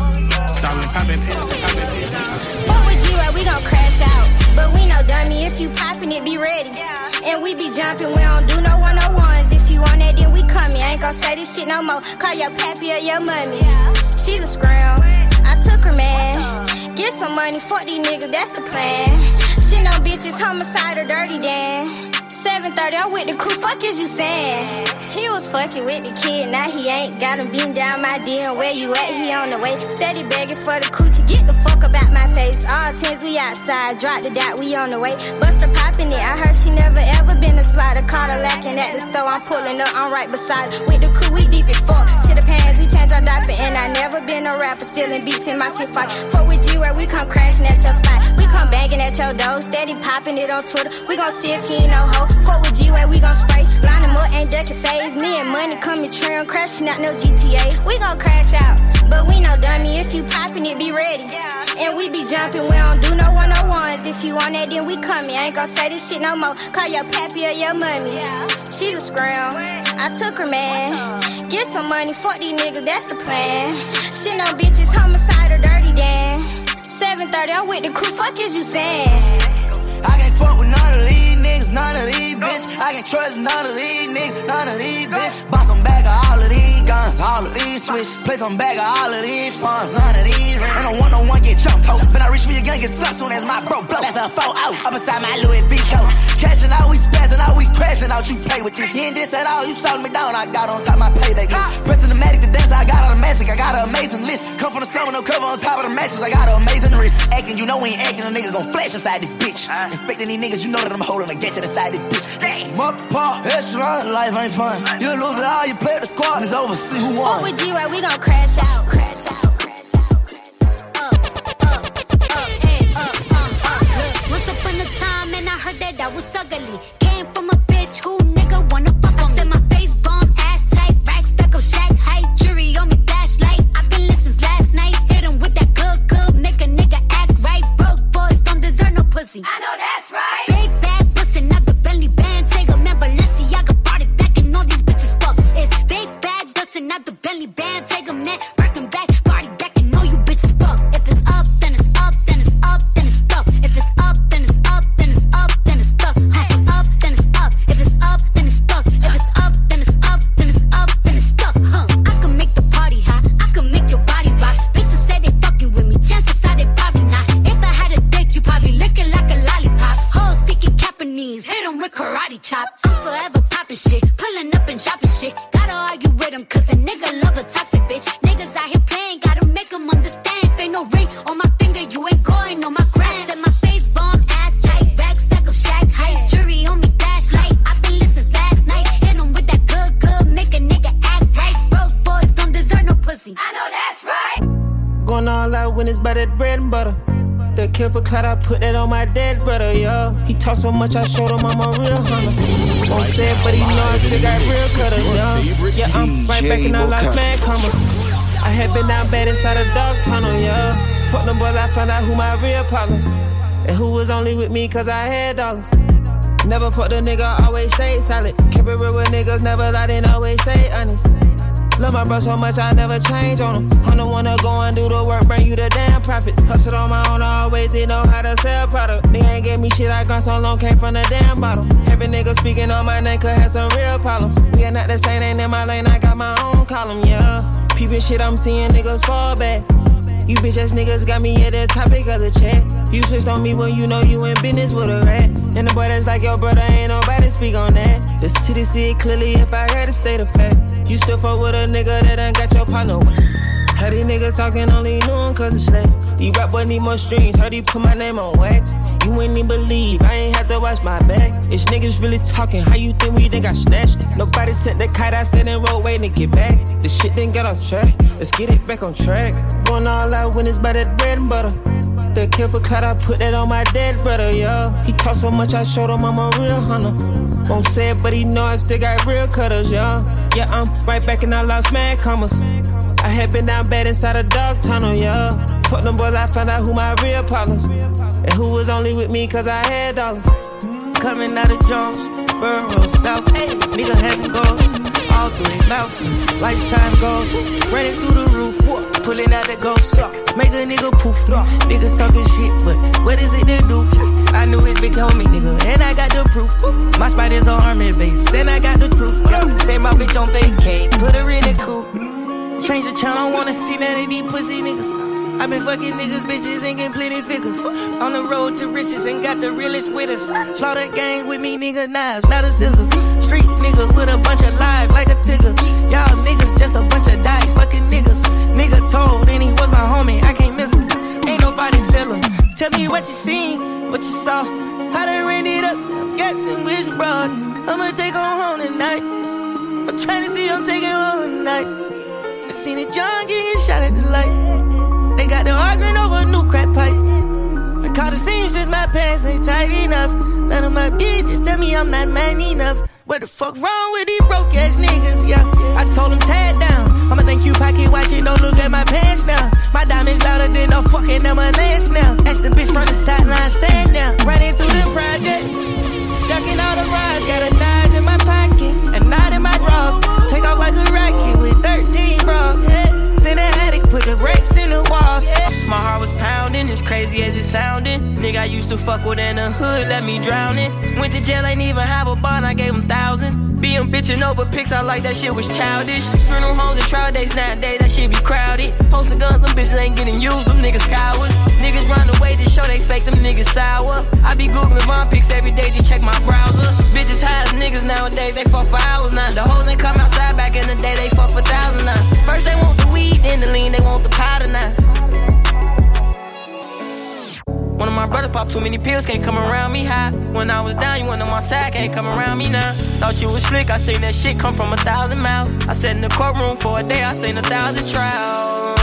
Dog been poppin' pills, poppin' pills. Fuck with you, right? We gon' crash out. But we know dummy, if you poppin' it, be ready. And we be jumpin', we don't do no one-on-ones. If you on that, then we comin'. I ain't gon' say this shit no more. Call your pappy or your mommy. She's a scram, I took her, man. Get some money, fuck these niggas, that's the plan. Shit no bitches, homicide or dirty Dan. seven thirty, I'm with the crew, fuck is you saying? He was fucking with the kid, now he ain't got him beating down my D M. Where you at? He on the way. Steady begging for the coochie, get the fuck about my face. All tens, we outside, drop the dot, we on the way. Buster popping it, I heard she never ever been a slider. Caught her lacking at the store, I'm pulling up, I'm right beside her. With the crew, we deep in fuck. Shit the pants, we change our diaper, and I never been a rapper, stealing beats in my shit fight. Fuck with you, where we come crashing at your spot. We come banging at your door, steady popping it on Twitter. We gon' see if he ain't no hoe. Fuck with G-Way, we gon' spray. Line him up, ain't ducking phase. Me and money coming trim, crashing out no G T A. We gon' crash out, but we no dummy. If you poppin' it, be ready. And we be jumping, we don't do no one-on-ones. If you on that, then we coming. I ain't gon' say this shit no more. Call your pappy or your mommy. She's a scram, I took her, man. Get some money, fuck these niggas, that's the plan. Shit no bitches, homicide or dirty Dan. seven thirty, I'm with the crew, fuck is you saying? I can't fuck with none of these niggas, none of these bitches. I can't trust none of these niggas, none of these bitches. Buy some bag of all of these guns, all of these switches. Play some bag of all of these funds, none of these rings. I don't want no one get jumped out. But I reach for your gun, get slumped soon as my bro blow. That's a four out, up inside my Louis V coat. Cashing out, we spazzing out, we crashing out. You play with this, he ain't this at all. You sold me down, I got on top my payday list. Pressing the matic to dance, I got on the magic, I got an amazing list. Come from the summer, no cover on top of the matches, I got an amazing wrist. Acting, you know we ain't acting, a nigga gon' flash inside this bitch. Inspecting these niggas, you know that I'm holding a get to the side this bitch. Motherfucker, echelon, life ain't fun. You lose it all, you play the squad, it's over, see who won. Fuck with G-Way, we gon' crash out, crash out. That was ugly. Came from a bitch who nigga wanna fuck on. I said my face bomb, ass tight, rack stuck up, shack height, jury on me, flashlight. I've been listening last night, hit him with that good, good, make a nigga act right. Broke boys don't deserve no pussy. I know that's right. Big bag bustin' out the belly band, take a man, Balenciaga brought it back, and all these bitches fuck. It's big bags bustin' out the belly band, take a man, working back, party back, and all you bitches fuck. If it's up, then it's up, then it's up, then it's stuff. If it's up, then it's up, then it's up, then it's stuff. Huh. Up, then it's up. If it's up, then it's stuck. If it's up, then it's up, then it's up, then it's stuck. Huh. I can make the party hot. I can make your body rock. Bitches say they fucking with me. Chances are they probably not. If I had a dick, you probably lick it like a lollipop. Hoes speaking Japanese, hit 'em with karate chop. I'm forever popping shit, pulling up and dropping shit. Gotta argue with 'em 'cause a nigga love a toxic bitch. Niggas out here playing, gotta make 'em understand. If ain't no ring on my finger, you ain't going on my gram. Set my face bomb, ass tight, rack stack up, shack height, jury on me, flashlight. I've been listening last night, hit 'em with that good, good, make a nigga act right. Broke boys don't deserve no pussy. I know that's right. Going all out when it's by that bread and butter. That kill for clout, I put that on my dead brother, yo. He talk so much, I showed him I'm a real hunter. Won't say it, but he know I still got real cutter, yo. Yeah, I'm right back in our last man comers. I had been down bad inside a dog tunnel, yo. Fuck them boys, I found out who my real partners. And who was only with me cause I had dollars. Never fucked a nigga, always stayed solid. Kept it real with niggas, never lied and always stay honest. Love my bro so much I never change on him. I'm the one to go and do the work, bring you the damn profits. Hustled on my own, I always did know how to sell product. Nigga ain't gave me shit I grind so long, came from the damn bottom. Every nigga speaking on my name could have some real problems. We are not the same, ain't in my lane, I got my own column, yeah. Peeping shit, I'm seeing niggas fall back. You bitch ass niggas got me at the topic of the chat. You switched on me when you know you in business with a rat. And the boy that's like your brother, ain't nobody speak on that. The city see it clearly if I had to state of fact. You still fuck with a nigga that ain't got your partner. Heard these niggas talking only knew him cause it's slack. These rap boys need more streams, heard he put my name on wax. You ain't even believe, I ain't have to watch my back. It's niggas really talking, how you think we done got snatched? Nobody sent the kite, I sat in road waiting to get back. The shit didn't get off track, let's get it back on track. Going all out when it's by that bread and butter. The kill for clout, I put that on my dead brother, yo. He talk so much, I showed him I'm a real hunter. Won't say it, but he know I still got real cutters, yo. Yeah, I'm right back and I lost mad commas. I had been down bad inside a dog tunnel, yo. Fuck them boys, I found out who my real problems. And who was only with me cause I had dollars. Coming out of Jones, Borough South, hey, nigga having goals, all through his mouth, lifetime goals, running through the roof, pulling out the ghost, make a nigga poof, niggas talking shit, but what is it they do? I knew it's big homie, nigga, and I got the proof. My spot is on army base, and I got the truth. Say my bitch on vacay, put her in the coupe. Change the channel, I wanna see none of these pussy niggas. I been fucking niggas, bitches, and getting plenty figures. On the road to riches and got the realest with us. Slaughter gang with me, nigga, knives, not a scissors. Street nigga with a bunch of lives like a tigger. Y'all niggas just a bunch of dice, fucking niggas. Nigga told, and he was my homie, I can't miss him. Ain't nobody feel him. Tell me what you seen, what you saw. How they ran it up, I'm guessing which broad. I'ma take her home tonight. I'm trying to see I'm taking home tonight. I seen a John getting shot at the light. They got the arguing over a new crack pipe. I call the seamstress, my pants ain't tight enough. None of my bitches tell me I'm not man enough. What the fuck wrong with these broke ass niggas, yeah. I told them tear down. I'ma thank you pocket watching, don't look at my pants now. My diamonds louder than no fucking emanations now. That's the bitch from the sideline, stand down. Running through the project, ducking all the rides. Got a nine in my pocket, a nine in my drawers. Take off like a racket with thirteen bras. In the attic, put the brakes in the walls. My heart was pounding, as crazy as it sounded. Nigga I used to fuck with in the hood, let me drown it. Went to jail, ain't even have a bond, I gave him thousands. Be him bitching over pics, I like that shit was childish. Funeral homes and trial days nowadays, that shit be crowded. Posting guns, them bitches ain't getting used, them niggas cowards. Niggas run away to show they fake, them niggas sour. I be googling Von pics every day, just check my browser. Bitches high as niggas nowadays, they fuck for hours now. The hoes ain't come outside back in the day, they fuck for thousands now. First they want the weed, then the lean, they want the powder now. One of my brothers popped too many pills, can't come around me high. When I was down, you went on my side, can't come around me now. Thought you was slick, I seen that shit come from a thousand miles. I sat in the courtroom for a day, I seen a thousand trials.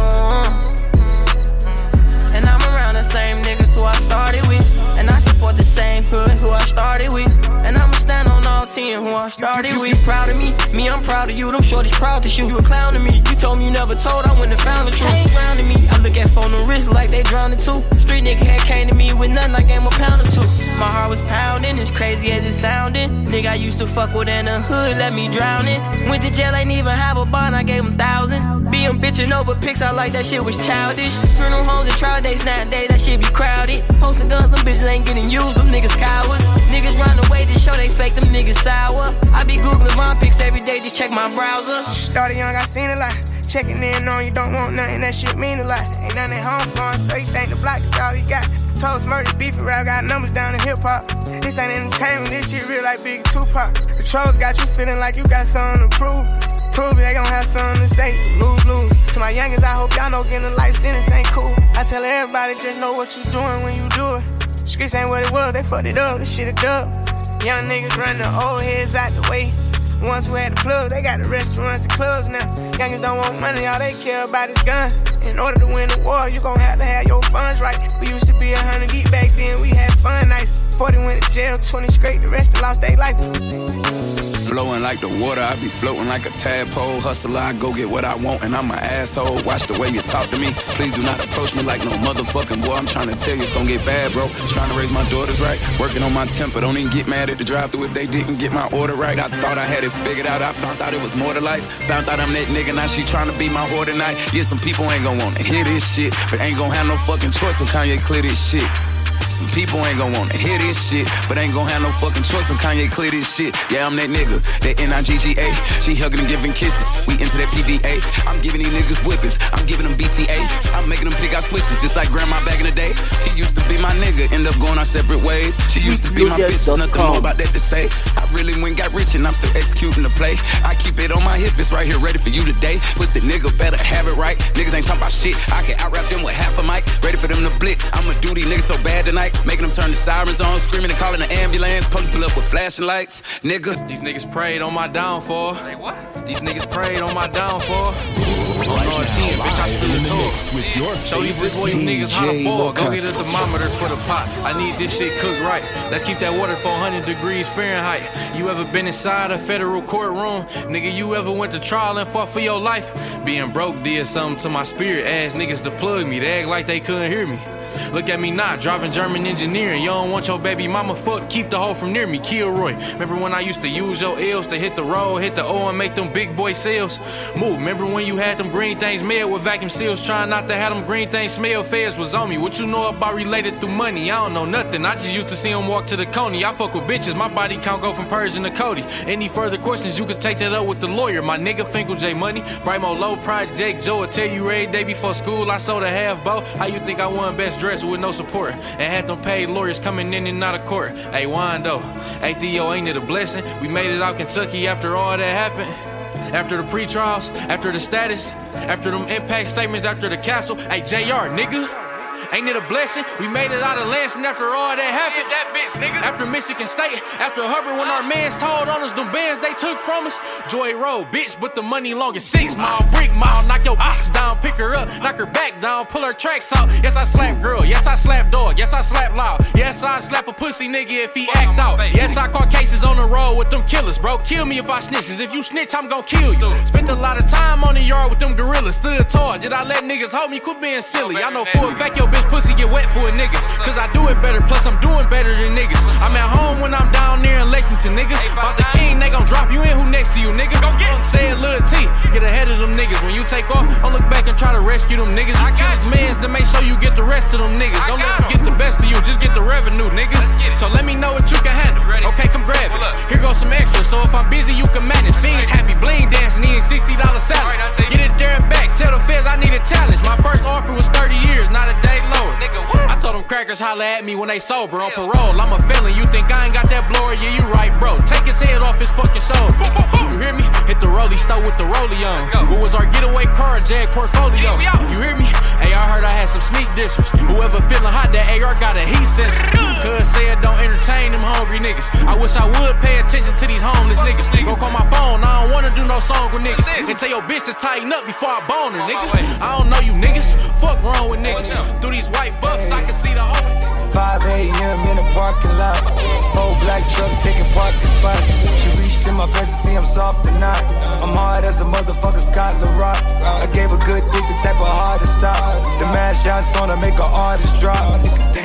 And I'm around the same niggas who I started with. And I support the same hood who I started with. And I'ma stand on all ten who I started with. You proud of me? Me, I'm proud of you. Them shorties proud to shoot. You a clown to me. You told me you never told, I wouldn't have found the truth. Ain't drowning me. I look at phone and wrist like they drowning too. Street nigga head came to me with nothing, I gave him a pound or two. My heart was pounding, as crazy as it sounded. Nigga I used to fuck with in the hood, let me drown it. Went to jail, ain't even have a bond, I gave him thousands. Be him bitching over pics, I like that shit was childish. Funeral homes and trial days nowadays, that shit be crowded. Posting guns, them bitches ain't getting used, them niggas cowards. Niggas run away to show they fake, them niggas sour. I be googling Von pics every day, just check my browser. Started young, I seen a lot. Checking in on you, don't want nothing, that shit mean a lot. Ain't nothing at home for him, so he think the block is all he got. Toast, murder, beefing rap, got numbers down in hip-hop. This ain't entertainment, this shit real like Big Tupac. The trolls got you feeling like you got something to prove. Prove it, they gon' have something to say. Lose, lose. To my youngins, I hope y'all know getting a life sentence ain't cool. I tell everybody, just know what you doing when you do it. Streets ain't what it was, they fucked it up, this shit a dub. Young niggas run the old heads out the way. Ones who had the clubs, they got the restaurants and clubs now. Youngins don't want money, all they care about is gun. In order to win the war, you gon' have to have your funds right. We used to be a hundred deep back then, we had fun nights. forty went to jail, twenty straight, the rest lost their life. Flowing like the water, I be floating like a tadpole. Hustle, I go get what I want, and I'm an asshole. Watch the way you talk to me. Please do not approach me like no motherfucking boy. I'm trying to tell you it's gonna get bad, bro. Trying to raise my daughters right. Working on my temper. Don't even get mad at the drive-thru if they didn't get my order right. I thought I had it figured out. I found out it was more to life. Found out I'm that nigga. Now she trying to be my whore tonight. Yeah, some people ain't gonna wanna hear this shit, but ain't gonna have no fucking choice when Kanye clear this shit. Some people ain't gon' wanna hear this shit, but ain't gon' have no fucking choice when Kanye clear this shit. Yeah, I'm that nigga, that N I G G A. She hugging and giving kisses, we into that P D A. I'm giving these niggas whippings, I'm giving them B T A. I'm making them pick out switches, just like grandma back in the day. He used to be my nigga, end up going our separate ways. She used to be my bitch, nothing more about that to say. I really went got rich and I'm still executing the play. I keep it on my hip, it's right here ready for you today. Pussy nigga better have it right. Niggas ain't talking about shit, I can out-rap them with half a mic. Ready for them to blitz, I'ma do these niggas so bad tonight. Making them turn the sirens on, screaming and calling the ambulance. Police pull up with flashing lights, nigga. These niggas prayed on my downfall. Hey, what? These niggas prayed on my downfall. Right on ten, bitch, I still the tour. Show these rich boy niggas how to ball. Go get a thermometer for the pot. I need this shit cooked right. Let's keep that water four hundred degrees Fahrenheit. You ever been inside a federal courtroom? Nigga, you ever went to trial and fought for your life? Being broke did something to my spirit. Ass niggas to plug me. They act like they couldn't hear me. Look at me now, driving German engineering. You don't want your baby mama fucked, keep the hoe from near me. Kilroy, remember when I used to use your L's to hit the road, hit the O and make them big boy sales? Move, remember when you had them green things made with vacuum seals, trying not to have them green things smell? Feds was on me. What you know about related through money? I don't know nothing. I just used to see them walk to the Coney. I fuck with bitches, my body count go from Persian to Cody. Any further questions, you could take that up with the lawyer. My nigga Finkel J Money, Brimo Low Project Joe will tell you every day before school I sold a half bow. How you think I won best dress with no support and had them paid lawyers coming in and out of court? Hey Wando, hey Theo, ain't it a blessing? We made it out Kentucky after all that happened. After the pre-trials, after the status, after them impact statements, after the castle. Hey J R, nigga, ain't it a blessing? We made it out of Lansing after all that happened. That bitch, nigga. After Michigan State, after Hubbard, when our mans told on us, them bands they took from us. Joy Road, bitch, but the money long as six mile, brick mile. Knock your bitch down, pick her up, knock her back down, pull her tracks out. Yes, I slap girl. Yes, I slap dog. Yes, I slap loud. Yes, I slap a pussy nigga if he act out. Yes, I caught cases on the road with them killers, bro. Kill me if I snitch, cause if you snitch, I'm gon' kill you. Spent a lot of time on the yard with them gorillas, stood tall. Did I let niggas hold me? Quit being silly. I know for a fact your bitch pussy get wet for a nigga, cause I do it better, plus I'm doing better than niggas. I'm at home when I'm down there in Lexington, nigga. About the king, they gon' drop you in, who next to you, nigga? Go get it. Say it, Lil T, get ahead of them niggas. When you take off, don't look back and try to rescue them niggas. You kill his mans to make sure you get the rest of them niggas. Don't let them get the best of you, just get the revenue, nigga. So let me know what you can handle. Okay, come grab it. Here goes some extra, so if I'm busy, you can manage. Fiends happy, bling dancing, eating sixty dollar salad. Get it there and back, tell the feds I need a challenge. My first offer was thirty years, not a day lower. Nigga, what? I told them crackers holla at me when they sober on parole. I'm a felon, you think I ain't got that blower? Yeah, you right, bro. Take his head off his fucking shoulder. You hear me? Hit the rollie stove with the rollie on. What was our getaway car, Jag portfolio? You hear me? Hey, I heard I had some sneak dissers. Whoever feeling hot, that A R got a heat sensor. Cuz said don't entertain them hungry niggas. I wish I would pay attention to these homeless niggas. Go call my phone, I don't wanna do no song with niggas. And tell your bitch to tighten up before I bone her, nigga. I don't know you niggas. Fuck wrong with niggas. Through these white buffs, I can see the whole. five a.m. in the parking lot. Old black trucks taking parking spots. She reached in my vest to see I'm soft or not. I'm hard as a motherfucker, Scott LaRock. I gave a good dick the type of hard to stop. The mad shots on her make an artist drop.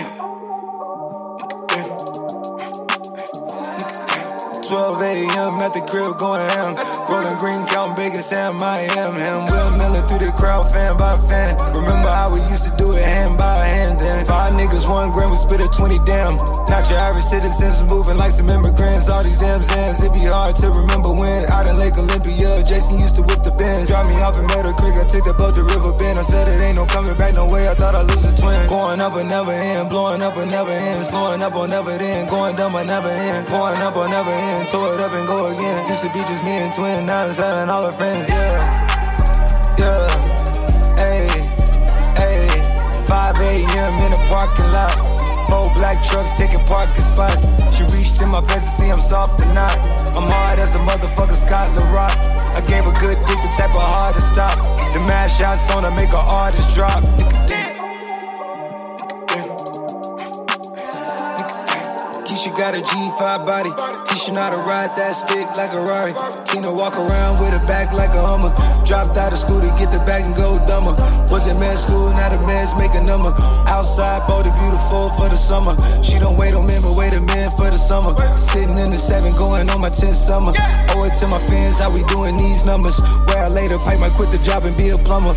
twelve a.m. at the crib going ham. Rolling green, counting bacon, Sam, I am him. Will Miller through the crowd, fan by fan. Remember how we used to do it hand by hand then. Five niggas, one gram, we spit a twenty damn. Not your average citizens moving like some immigrants. All these damn Zans, it be hard to remember when. Out in Lake Olympia, Jason used to whip the Benz. Drop me off in Meadow Creek, I took the boat to River Bend. I said it ain't no coming back, no way, I thought I'd lose a twin. Going up or never end, blowing up or never end. Slowing up or never end, going dumb or never end. Going up or never end, tore it up and go again. Used to be just me and twin, now it's having all her friends, yeah. Yeah, ayy, ayy. five a.m. in the parking lot. Four black trucks taking parking spots. She reached in my vest to see I'm soft or not. I'm hard as a motherfucker, Scott LaRock. I gave a good dick the type of hard to stop. The mad shots on her make an artist drop. Keisha got a G five body. Teach you how to ride that stick like a Rari. Tina walk around with a back like a Hummer. Dropped out of school to get the bag and go dumber. Was in med school, now the meds make a number. Outside, bold and beautiful for the summer. She don't wait on men, but wait a minute for the summer. Sitting in the seven, going on my tenth summer. Owe it to my fans, how we doing these numbers. Where I later pipe might quit the job and be a plumber.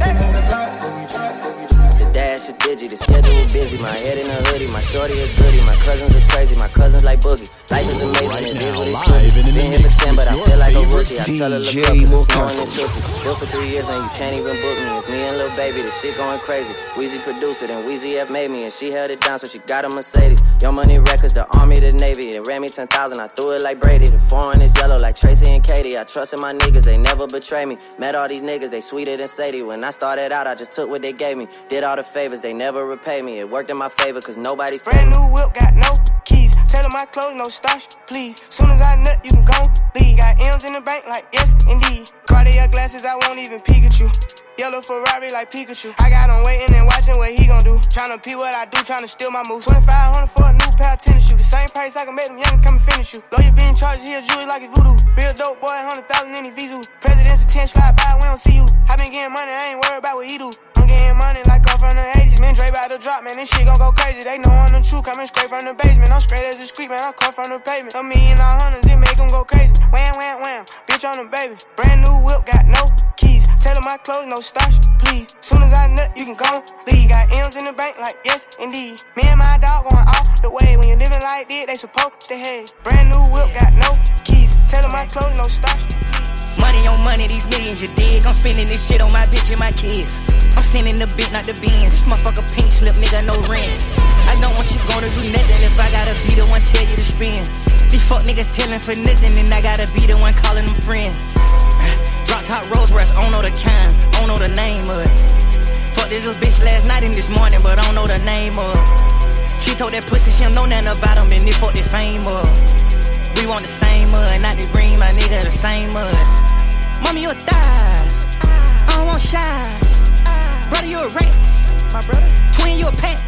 Dash a digi, the schedule busy. My head in a hoodie, my shorty a goodie. My cousins are crazy, my cousins like Boogie. Life is amazing, right it is what it should be. Been here for ten, but I feel like a rookie. I tell her look up, cause it's snowing and tricky. Built for three years, man, you can't even book me. It's me and Lil Baby, the shit going crazy. Weezy produced it, and Weezy F made me. And she held it down, so she got a Mercedes. Young Money Records, the Army, the Navy. They ran me ten thousand, I threw it like Brady. The foreign is yellow like Tracy and Katie. I trusted my niggas, they never betray me. Met all these niggas, they sweeter than Sadie. When I started out, I just took what they gave me. Did all the favors, they never repay me. It worked in my favor, cause nobody said brand new whip, got no keys. Tailor my clothes, no starch, please. Soon as I nut, you can go leave. Got M's in the bank, like yes, indeed. Cartier glasses, I won't even peek at you. Yellow Ferrari like Pikachu. I got him waiting and watching what he gon' do. Tryna pee what I do, tryna steal my moves. twenty-five hundred for a new pair of tennis shoes. The same price I can make them youngins come and finish you. Lawyer being charged, he a jewelry like a voodoo. Real dope boy, one hundred thousand in his Vizu. President's attention, slide by, we don't see you. I been getting money, I ain't worried about what he do. I'm getting money like I'm from the eighties. Man, Dre about to drop, man, this shit gon' go crazy. They know I'm the truth, coming straight from the basement. I'm straight as a street, man, I come from the pavement. A million all hundreds, it make them go crazy. Wham, wham, wham, bitch on the baby. Brand new whip, got no keys. Tailor my clothes, no starch, please. Soon as I nut, you can go leave. Got M's in the bank, like yes, indeed. Me and my dog going off the way. When you're living like this, they supposed to hate. Brand new whip, got no keys. Tailor my clothes, no starch. Money on money, these millions, you dig? I'm spending this shit on my bitch and my kids. I'm sending the bit, not the beans. This motherfucker pink slip, nigga, no rent. I don't want you gonna do nothing if I gotta be the one tell you to spin. These fuck niggas telling for nothing, and I gotta be the one calling them friends. Drop top Rolls Royce, I don't know the kind, I don't know the name of it. Fuck this little bitch last night and this morning, but I don't know the name of it. She told that pussy she don't know nothing about him, and this fuck the fame of. We want the same mud, not the green, my nigga, the same mud. Mommy, you a thigh, I don't want shots. Brother, you a rat. My brother. Twin, you a pet.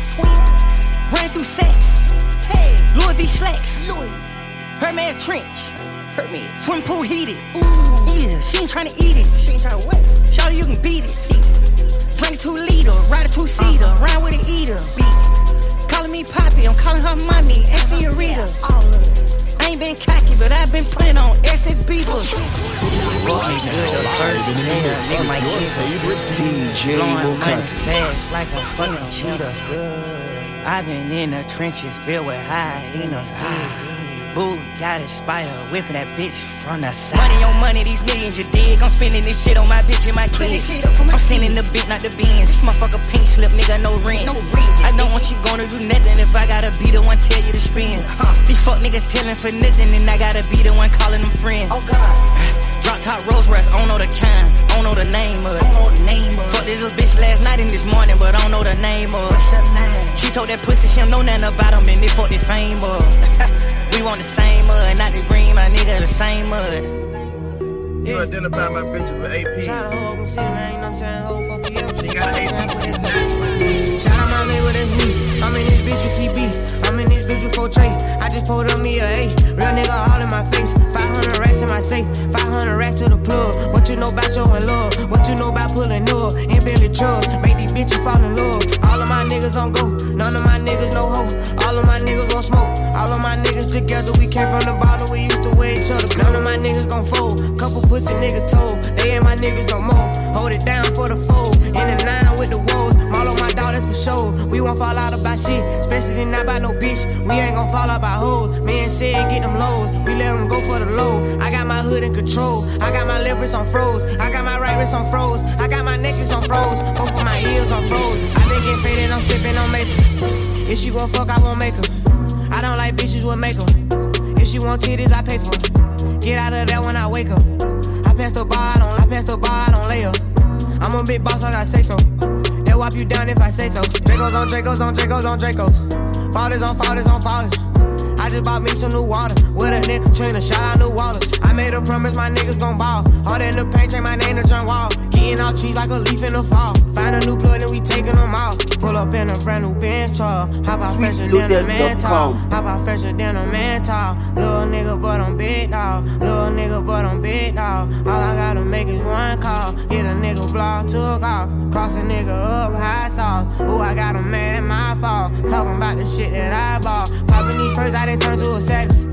Ran through sex. Hey. Louis V. Slacks. Louis. Hermes trench. Hermes. Swim pool heated. Ooh. Yeah, she ain't tryna eat it. She ain't tryna what? Shawty, you can beat it. Drink two liter, ride a two seater, uh-huh. Round with an eater. Beat. Calling me Poppy, I'm calling her mommy, ex señorita. All of it. I ain't been cocky, but I've been putting on Essence Bieber. Brought me good the first day, nigga might keep it. D J blowing money fast like a fucking cheetah. I've been in the trenches filled with hyenas. Boo, got a spider, whipping that bitch from the side. Money on money, these millions, you dig? I'm spending this shit on my bitch and my kids. I'm sending the bit, not the beans. This motherfucker pink slip, nigga, no rent. I don't want you gonna do nothing if I gotta be the one tell you to spin. These fuck niggas telling for nothing, and I gotta be the one calling them friends. Oh God. Drop top Rolls Royce, I don't know the kind, I don't know the name of it. Fuck this little bitch last night and this morning, but I don't know the name of it. She told that pussy she don't know nothing about him, and they fuck the fame of. We want the same mud, not the green, my nigga, the same mud. You identify my bitches with A P. Shout out to Hogan City, man, you know what I'm saying? Whole four P M. She got an A P. Shout out my neighbor, that's me. I'm in this bitch with T B. I'm in this bitch with four Trey. I just pulled up me a A. Real nigga all in my face. five hundred racks in my safe. five hundred racks to the plug. What you know about showing love? What you know about pulling up? In Billy Chubbs. Make these bitches fall in love. All of my niggas on go. None of my niggas no hoe. All of my niggas gon' smoke. All of my niggas together. We came from the bottom. We used to wear each other. None of my niggas gon' fold. Couple pussy niggas told. They ain't my niggas no more. Hold it down for the fold. In the nine with the woes. All on my dog, that's for sure. We won't fall out about shit. Especially not by no bitch. We ain't gon' fall out by hoes. Man said get them lows. We let them go for the low. I got my hood in control. I got my left wrist on froze. I got my right wrist on froze. I got my necklace on froze. Both of my heels on froze. I been getting faded, I'm sipping on maple. If she gon' fuck, I won't make her. I don't like bitches with makeup. If she want titties, I pay for it. Get out of there when I wake up. I pass the bar, I don't, I pass the bar, I don't lay up. I'm a big boss, I gotta say so. They'll whop you down if I say so. Dracos on Dracos on Dracos on Dracos. Fathers on fathers on fathers. I I just bought me some new water. With a nigga Katrina, shout out New Wallace. I made a promise my niggas gon' ball. Hard in the paint, change my name to John Wall. Getting out trees like a leaf in the fall. Find a new plug and we taking them out. Pull up in a brand new Benz truck. How about fresher than a man tall? How about fresher than a man tall? Little nigga, but I'm big dog. Little nigga, but I'm big dog. All I gotta make is one call. Get a nigga block, took off. Cross a nigga up, high sauce. Ooh, I got a man, my fault. Talking about the shit that I bought. Popping these purses, I done turn to a second.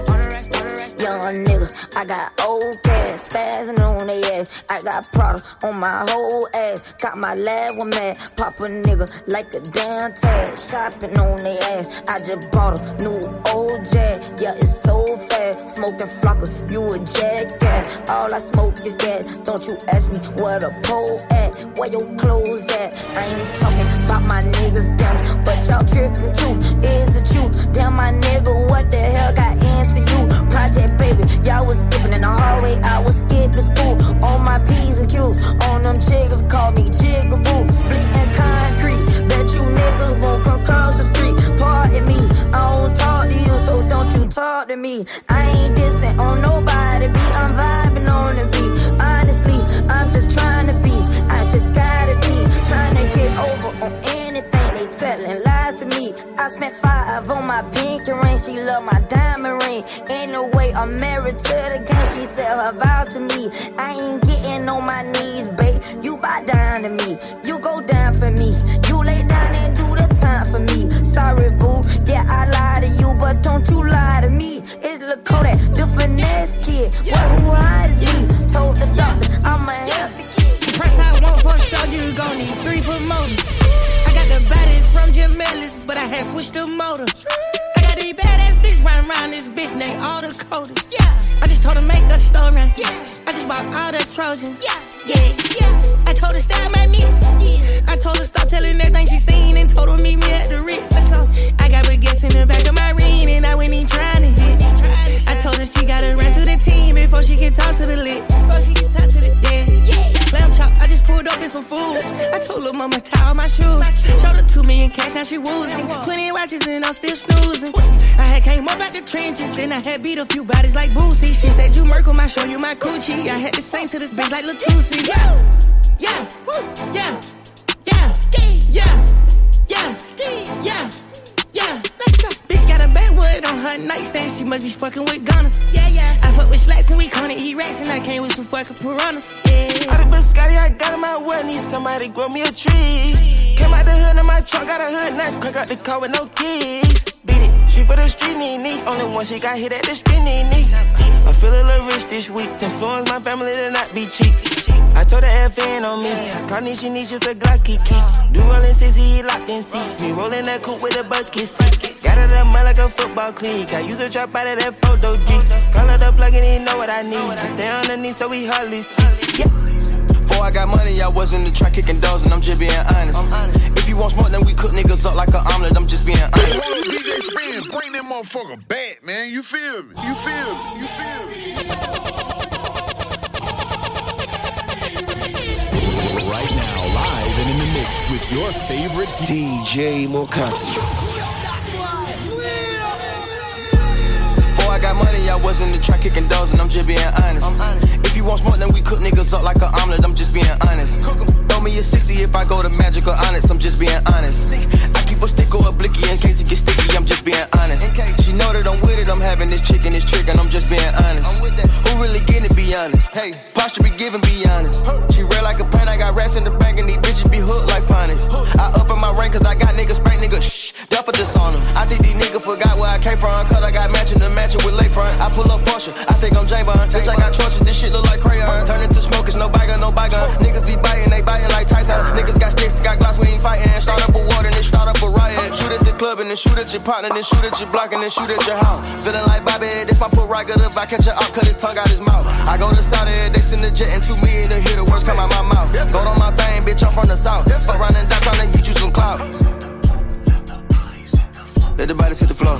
Young nigga, I got old cash, spazzing on they ass. I got Prada on my whole ass. Got my lab one mad, pop a nigga like a damn tag. Shopping on they ass, I just bought a new old Jag. Yeah, it's so fast, smoking flocker, you a jackass. All I smoke is gas, don't you ask me where the pole at, where your clothes at. I ain't talking about my niggas, damn, but y'all tripping too. Is it you? Damn, my nigga, what the hell got into you? Project baby, y'all was skipping in the hallway, I was skipping school. On my P's and Q's, on them chiggers, call me Jigaboo. Bleeding concrete, bet you niggas won't come across the street. Pardon me, I don't talk to you, so don't you talk to me. I ain't dissing on nobody, be I'm vibing on the beat. Honestly, I'm just trying to be, I just gotta be, trying to get over on anything they telling lies to me. I spent five on my pinky ring, she love my diamond ring. Ain't no way I'm married to the game, she said her vow to me. I ain't getting on my knees, babe, you bow down to me. You go down for me, you lay down and do the time for me. Sorry boo, yeah I lie to you, but don't you lie to me. It's Lil Kodak, the finesse kid, what who hides me? Told the doctor I'm a healthy kid. Press I want for sure, you gon' need three promoters. I got the body from Jim Ellis, but I had switched the motor. I got these badass bitch running around this bitch named all the coders. Yeah, I just told her make a story. Yeah, I just bought all the Trojans. Yeah, yeah, yeah. I told her style my mix. Yeah, I told her stop telling everything she seen and told her meet me at the Ritz. Let's go. I got baguettes in the back of my ring and I went in trying to hit. I told her she gotta run to the team before she can talk to the lit. Before she can talk to the yeah, yeah. Lamb chop, I just pulled up in some food. I told her mama tie all my shoes. Showed her two million cash, now she woozing. Twenty watches and I'm still snoozing. I had came up out the trenches, then I had beat a few bodies like Boosie. She said you Merkle, I show you my coochie. I had to sing to this bitch like Latusi. Yeah, yeah, yeah, yeah, yeah, yeah, yeah, yeah. Let's go. Bitch got a backwood on her nightstand. She must be fucking with Ghana. Yeah, yeah. I fuck with slacks and we gonna eat rats and I came with some fucking piranhas. Yeah. All the biscotti I got in my well, need somebody grow me a tree. Came out the hood in my truck, got a hood nut, crack out the car with no keys. Beat it, she for the street, knee, knee. Only one she got hit at the street, knee, knee. I feel a little rich this week. Influence my family to not be cheap. I told her F N on me. Carney, she needs just a Glock key. Do rollin' sixty, locked in seats. Me rollin' that coupe with a bucket seat. Got it up mud like a football cleat. I use a trap out of that photo G. Call her the plug and he know what I need. I stay underneath so we hardly speak. Yeah. Before I got money, I was in the track kicking doors, and I'm just being honest. If you want smoke, then we cook niggas up like an omelet. I'm just being honest. D J Spin, bring that motherfucker back, man. You feel me? You feel me? You feel me? Right now, live and in the mix with your favorite D J Mokati. Before I got money, I was in the track kicking doors, and I'm just being honest. If you want smoke, then we cook niggas up like an omelet. I'm just being honest. Throw me a sixty if I go to Magic or Honest. I'm just being honest. I keep a stick or a blicky in case it gets sticky. I'm just being honest. She know that I'm with it. I'm having this chicken, this trick, and I'm just being honest. Who really getting it? Be honest. Hey, posture be giving. Be honest. She red like a pint. I got rats in the bag, and these bitches be hooked like phonics. I up in my rank 'cause I got niggas spank niggas. Shh, duff for this on them. I think these niggas forgot where I came from. 'Cause I got matching the matching with lakefront. I pull up Porsche. I think I'm J Bond. Bitch, I got torches. This shit look like crayon. Turn into smokers. No bygone, no bygone. Niggas be biting. They biting like Tyson. Niggas got sticks. Got glass. We ain't fighting. Start up a war, then start up a riot. Shoot at the club and then shoot at your partner. Then shoot at your block and then shoot at your house. Feeling like Bobby. If I put right good up, I catch her out. Cut his tongue out his mouth. I go to Saudi. They send the jet and two million to hear the words come out my mouth. Go on my thing, bitch. I'm from the south. Fuck around and die trying to get you some clout. Let the body hit the floor.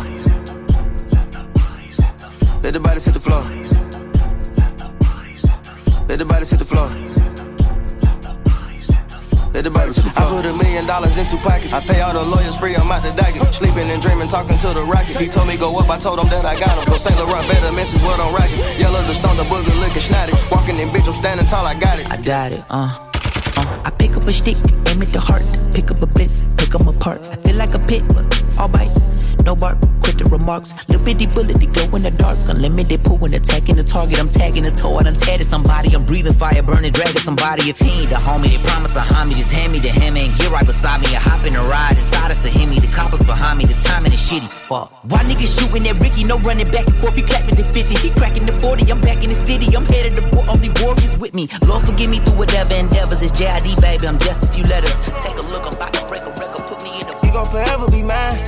Let the body hit the floor. Let the body hit the floor. Let the baby I put a million dollars in two pockets. I pay all the lawyers free, I'm out the docket. Sleeping and dreaming, talking to the rocket. He told me go up, I told him that I got him. Go Saint Laurent, better message what I'm rocking. Yellow the stone, the booger looking snotty. Walking in bitch, I'm standing tall, I got it. I got it, uh. uh. I pick up a stick, aim at the heart. Pick up a blitz, pick them apart. I feel like a pit, but all bite. No bark, quit the remarks. Little bitty bullet, they glow in the dark. Unlimited pool when attacking the target. I'm tagging the toe, I done tatted somebody. I'm breathing fire, burning, dragging somebody. If he ain't the homie, they promise a homie. Just hand me the hammer and get right beside me. I hop in a ride inside of Sahimi. The coppers behind me, the timing is shitty. Fuck. Why niggas shooting at Ricky? No running back and forth. He clapping the fifty. He cracking the forty. I'm back in the city. I'm headed to war. Only warriors with me. Lord forgive me through whatever endeavors. It's J I D, baby. I'm just a few letters. Take a look. I'm about to break a record. Put me in the. You gon' forever be mine.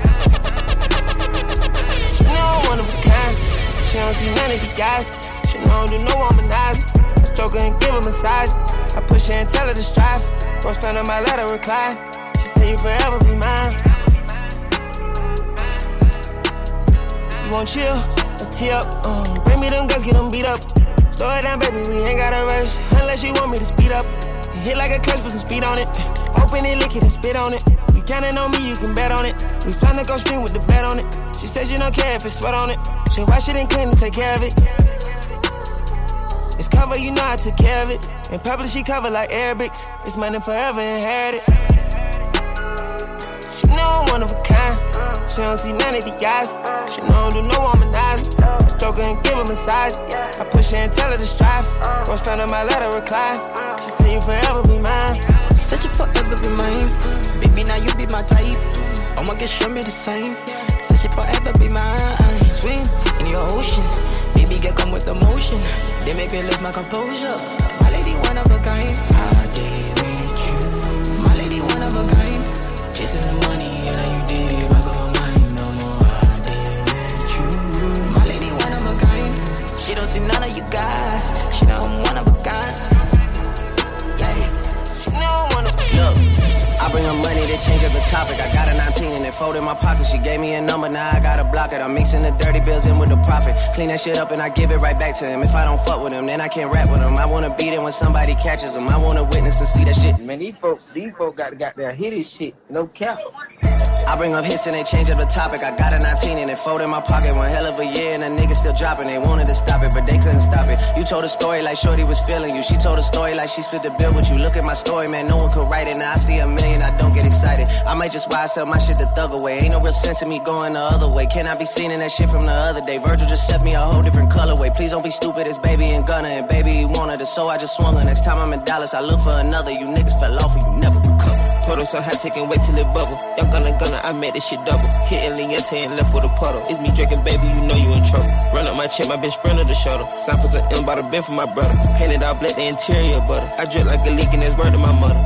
One of a kind. She don't see none of these guys. She don't do no womanizer. I stroke her and give her massage. I push her and tell her to strive. Roast under my letter recline. She say you forever be mine. You won't chill or tee up. Um, bring me them guns, get them beat up. Slow it down, baby, we ain't gotta rush. Unless you want me to speed up. Hit like a clutch, put some speed on it. Open it, lick it, and spit on it. You counting on me, you can bet on it. We finna go stream with the bet on it. She said she don't care if it's sweat on it. She wash it and clean and take care of it. It's cover, you know I took care of it. In public, she cover like Arabics. It's mine and forever inherited. She know I'm one of a kind. She don't see none of the guys. She know I don't do no womanizer. I stroke her and give her massage. I push her and tell her to strive. Roast under my letter recline. She say you forever be mine. Said you forever be mine. Baby, now you be my type. I'ma get show me the same. Said you forever be mine. Swim in your ocean. Baby, get come with the motion. They make me lose my composure. My lady, one of a kind. I did with you. My lady, one of a kind. Chasing the money, and now you did. Rock on my mind no more. I did with you. My lady, one of a kind. She don't see none of you guys. She know I'm one of a kind. Yeah. She know I'm one of a kind. Look. I bring her money, they change up the topic. I got a nineteen and it folded in my pocket. She gave me a number, now I gotta block it. I'm mixing the dirty bills in with the profit. Clean that shit up and I give it right back to him. If I don't fuck with him, then I can't rap with him. I wanna beat it when somebody catches him. I wanna witness and see that shit. Man, these folk, these folk got to got there hit his shit. No cap. I bring up hits and they change up the topic. I got a nineteen and it folded in my pocket. One hell of a year and the niggas still dropping. They wanted to stop it, but they couldn't stop it. You told a story like Shorty was feeling you. She told a story like she split the bill with you. Look at my story, man, no one could write it. Now I see a million, I don't get excited. I might just buy sell my shit to thug away. Ain't no real sense in me going the other way. Can I be seen in that shit from the other day? Virgil just set me a whole different colorway. Please don't be stupid, it's baby and Gunna. And baby, he wanted it, so I just swung her. Next time I'm in Dallas, I look for another. You niggas fell off and you never recover. Puddle so high, taking wait till it bubble. Young Gunna Gunna, I made this shit double. Hitting Leonte and left with a puddle. It's me drinking, baby, you know you in trouble. Run up my check, my bitch sprinter the shoulder. Samples of M by the bin for my brother. Painted out black, the interior butter. I drip like a leak and that's word to my mother.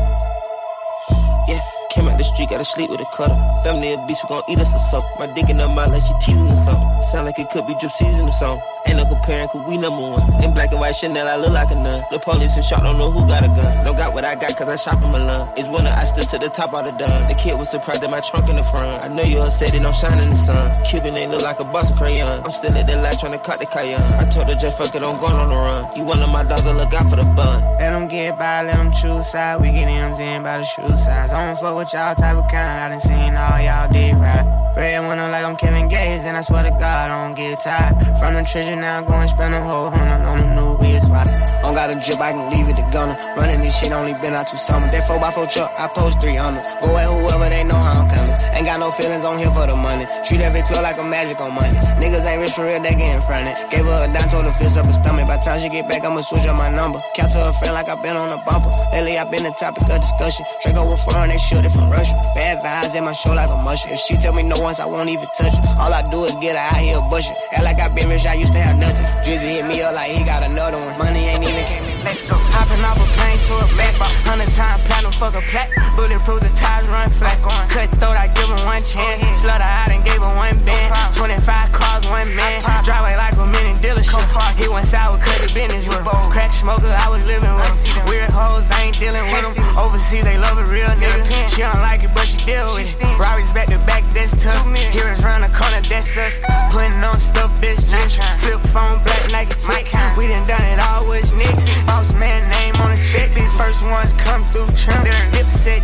Yeah. Came out the street, gotta sleep with a cutter. Family a beast, we gon' eat us a supper. My dick in her mouth like she teasing or something. Sound like it could be drip season or something. Ain't no comparing, cause we number one. In black and white Chanel, I look like a nun. The police and shot, don't know who got a gun. Don't got what I got, cause I shop in Milan. It's winter, I stood to the top of the dun. The kid was surprised at my trunk in the front. I know you upset, it don't shine in the sun. Cuban ain't look like a boss of crayon. I'm still at the light trying to cut the cayenne. I told her just fuck it, I'm going on the run. You one of my dogs, I look out for the bun. Let them get by, let them choose side. We get M's in by the shoe size. I don't fuck with y'all type of kind. I done seen all y'all did right. Bread when I'm like I'm Kevin Gates, and I swear to God I don't get tired. From the treasure now, go and spend a whole hundred on the new wheels. Don't got a drip, I can leave it to gunner. Running this shit only been out two summers. That four by four truck, I post three hundred. Go at whoever, they know how I'm coming. Ain't got no feelings on here for the money. Treat every club like a magic on money. Niggas ain't rich for real, they getting fronted. Gave her a dime, told her fist up her stomach. By the time she get back, I'ma switch up my number. Count to her friend like I been on a bumper. Lately I been the topic of discussion. Draco with foreign, they shoot it from Russia. Bad vibes in my show like a mushroom. If she tell me no once, I won't even touch it. All I do is get her out here bushing. Act like I been rich, I used to have nothing. Drizzy hit me up like he got another one. Money ain't even came in. Let's go. Hopping off a plane to a back. Hundred time platinum, fuck a plat. Bulletproof, the tires run flat. Cut throat, I give him one chance. Slaughter out and gave him one band. twenty-five cars, one man. Driveway like a mini dealership. He went sour, cut the business with. Crack smoker, I was living with. Weird hoes, I ain't dealing with them. Overseas, they love a real nigga. She don't like it, but she deal with it. Robbie's back to back, that's tough. Heroes round the corner, that's us. Putting on stuff, bitch, drinks. Flip phone, black Nike tick. We done done it all with nicks. Boss man name on the check. These first ones come through trim. Dipset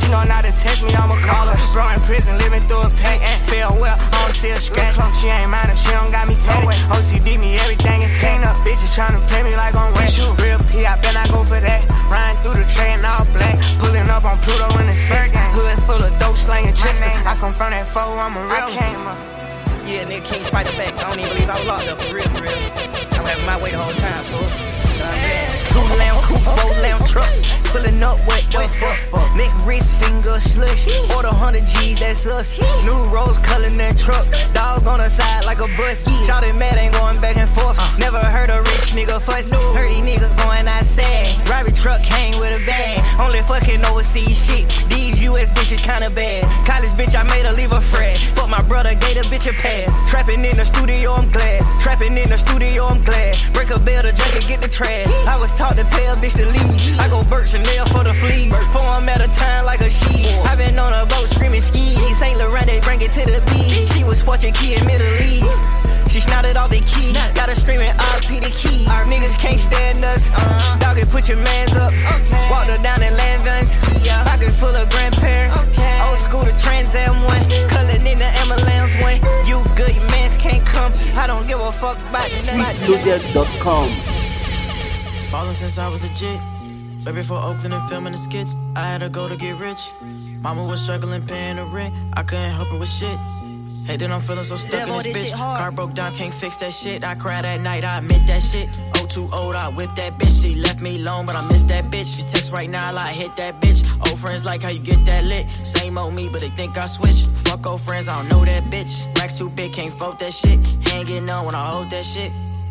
She know not to text me, I'ma call her. Bro in prison, living through a pain. Feel well, I don't see a scratch. She ain't mine if she don't got me tatted. O C D me everything and tank up. Bitches tryna play me like I'm wet. Real P, I bet I go for that. Riding through the tray and all black. Pulling up on Pluto in the six. Hood full of dope slanging tricks. I come from that foe, I'm a real one. Yeah, nigga can't spite the fact I don't even believe I was locked up for real, for real. I'm having my way the whole time, fool. Two lamb coupe, four lamb trucks. Pulling up, what the fuck, fuck. Make wrist finger slush. Order one hundred G's, that's us. New rose color in that truck. Dog on the side like a bus. Shot it mad, ain't going back and forth. Never heard a rich nigga fuss. Heard these niggas going outside. Robbery truck came with a bag. Only fucking overseas shit. These U S bitches kinda bad. College bitch, I made her leave a frat. But my brother gave the bitch a pass. Trapping in the studio, I'm glad. Trapping in the studio, I'm glad. Break a bell, the jacket, get the trash. I was taught to pay a bitch to leave. I go Birch and nail for the fleas. Four I'm at a time like a sheep. I been on a boat screaming skis. Saint Laurent, they bring it to the beach. She was watching key in Middle East. She snotted all the key. Got her screaming R P the key. Our niggas can't stand us. Uh-huh. Dog it, put your mans up. Okay. Walked her down in Landvans. Yeah. Pocket full of grandparents. Okay. Old school to Trans Am one. Colored in the ambulance one. You good, your mans can't come. I don't give a fuck about the sweet loaded dot com. Ballin' since I was a jit. Way before Oakland and filming the skits, I had to go to get rich. Mama was struggling paying the rent, I couldn't help her with shit. Hey, then I'm feeling so stuck Damn, in this bitch. Car broke down, can't fix that shit. I cried at night, I admit that shit. Oh, too old, I whipped that bitch. She left me alone, but I miss that bitch. She text right now, I like hit that bitch. Old friends like how you get that lit. Same old me, but they think I switched. Fuck old friends, I don't know that bitch. Racks too big, can't fold that shit. Hanging on when I hold that shit.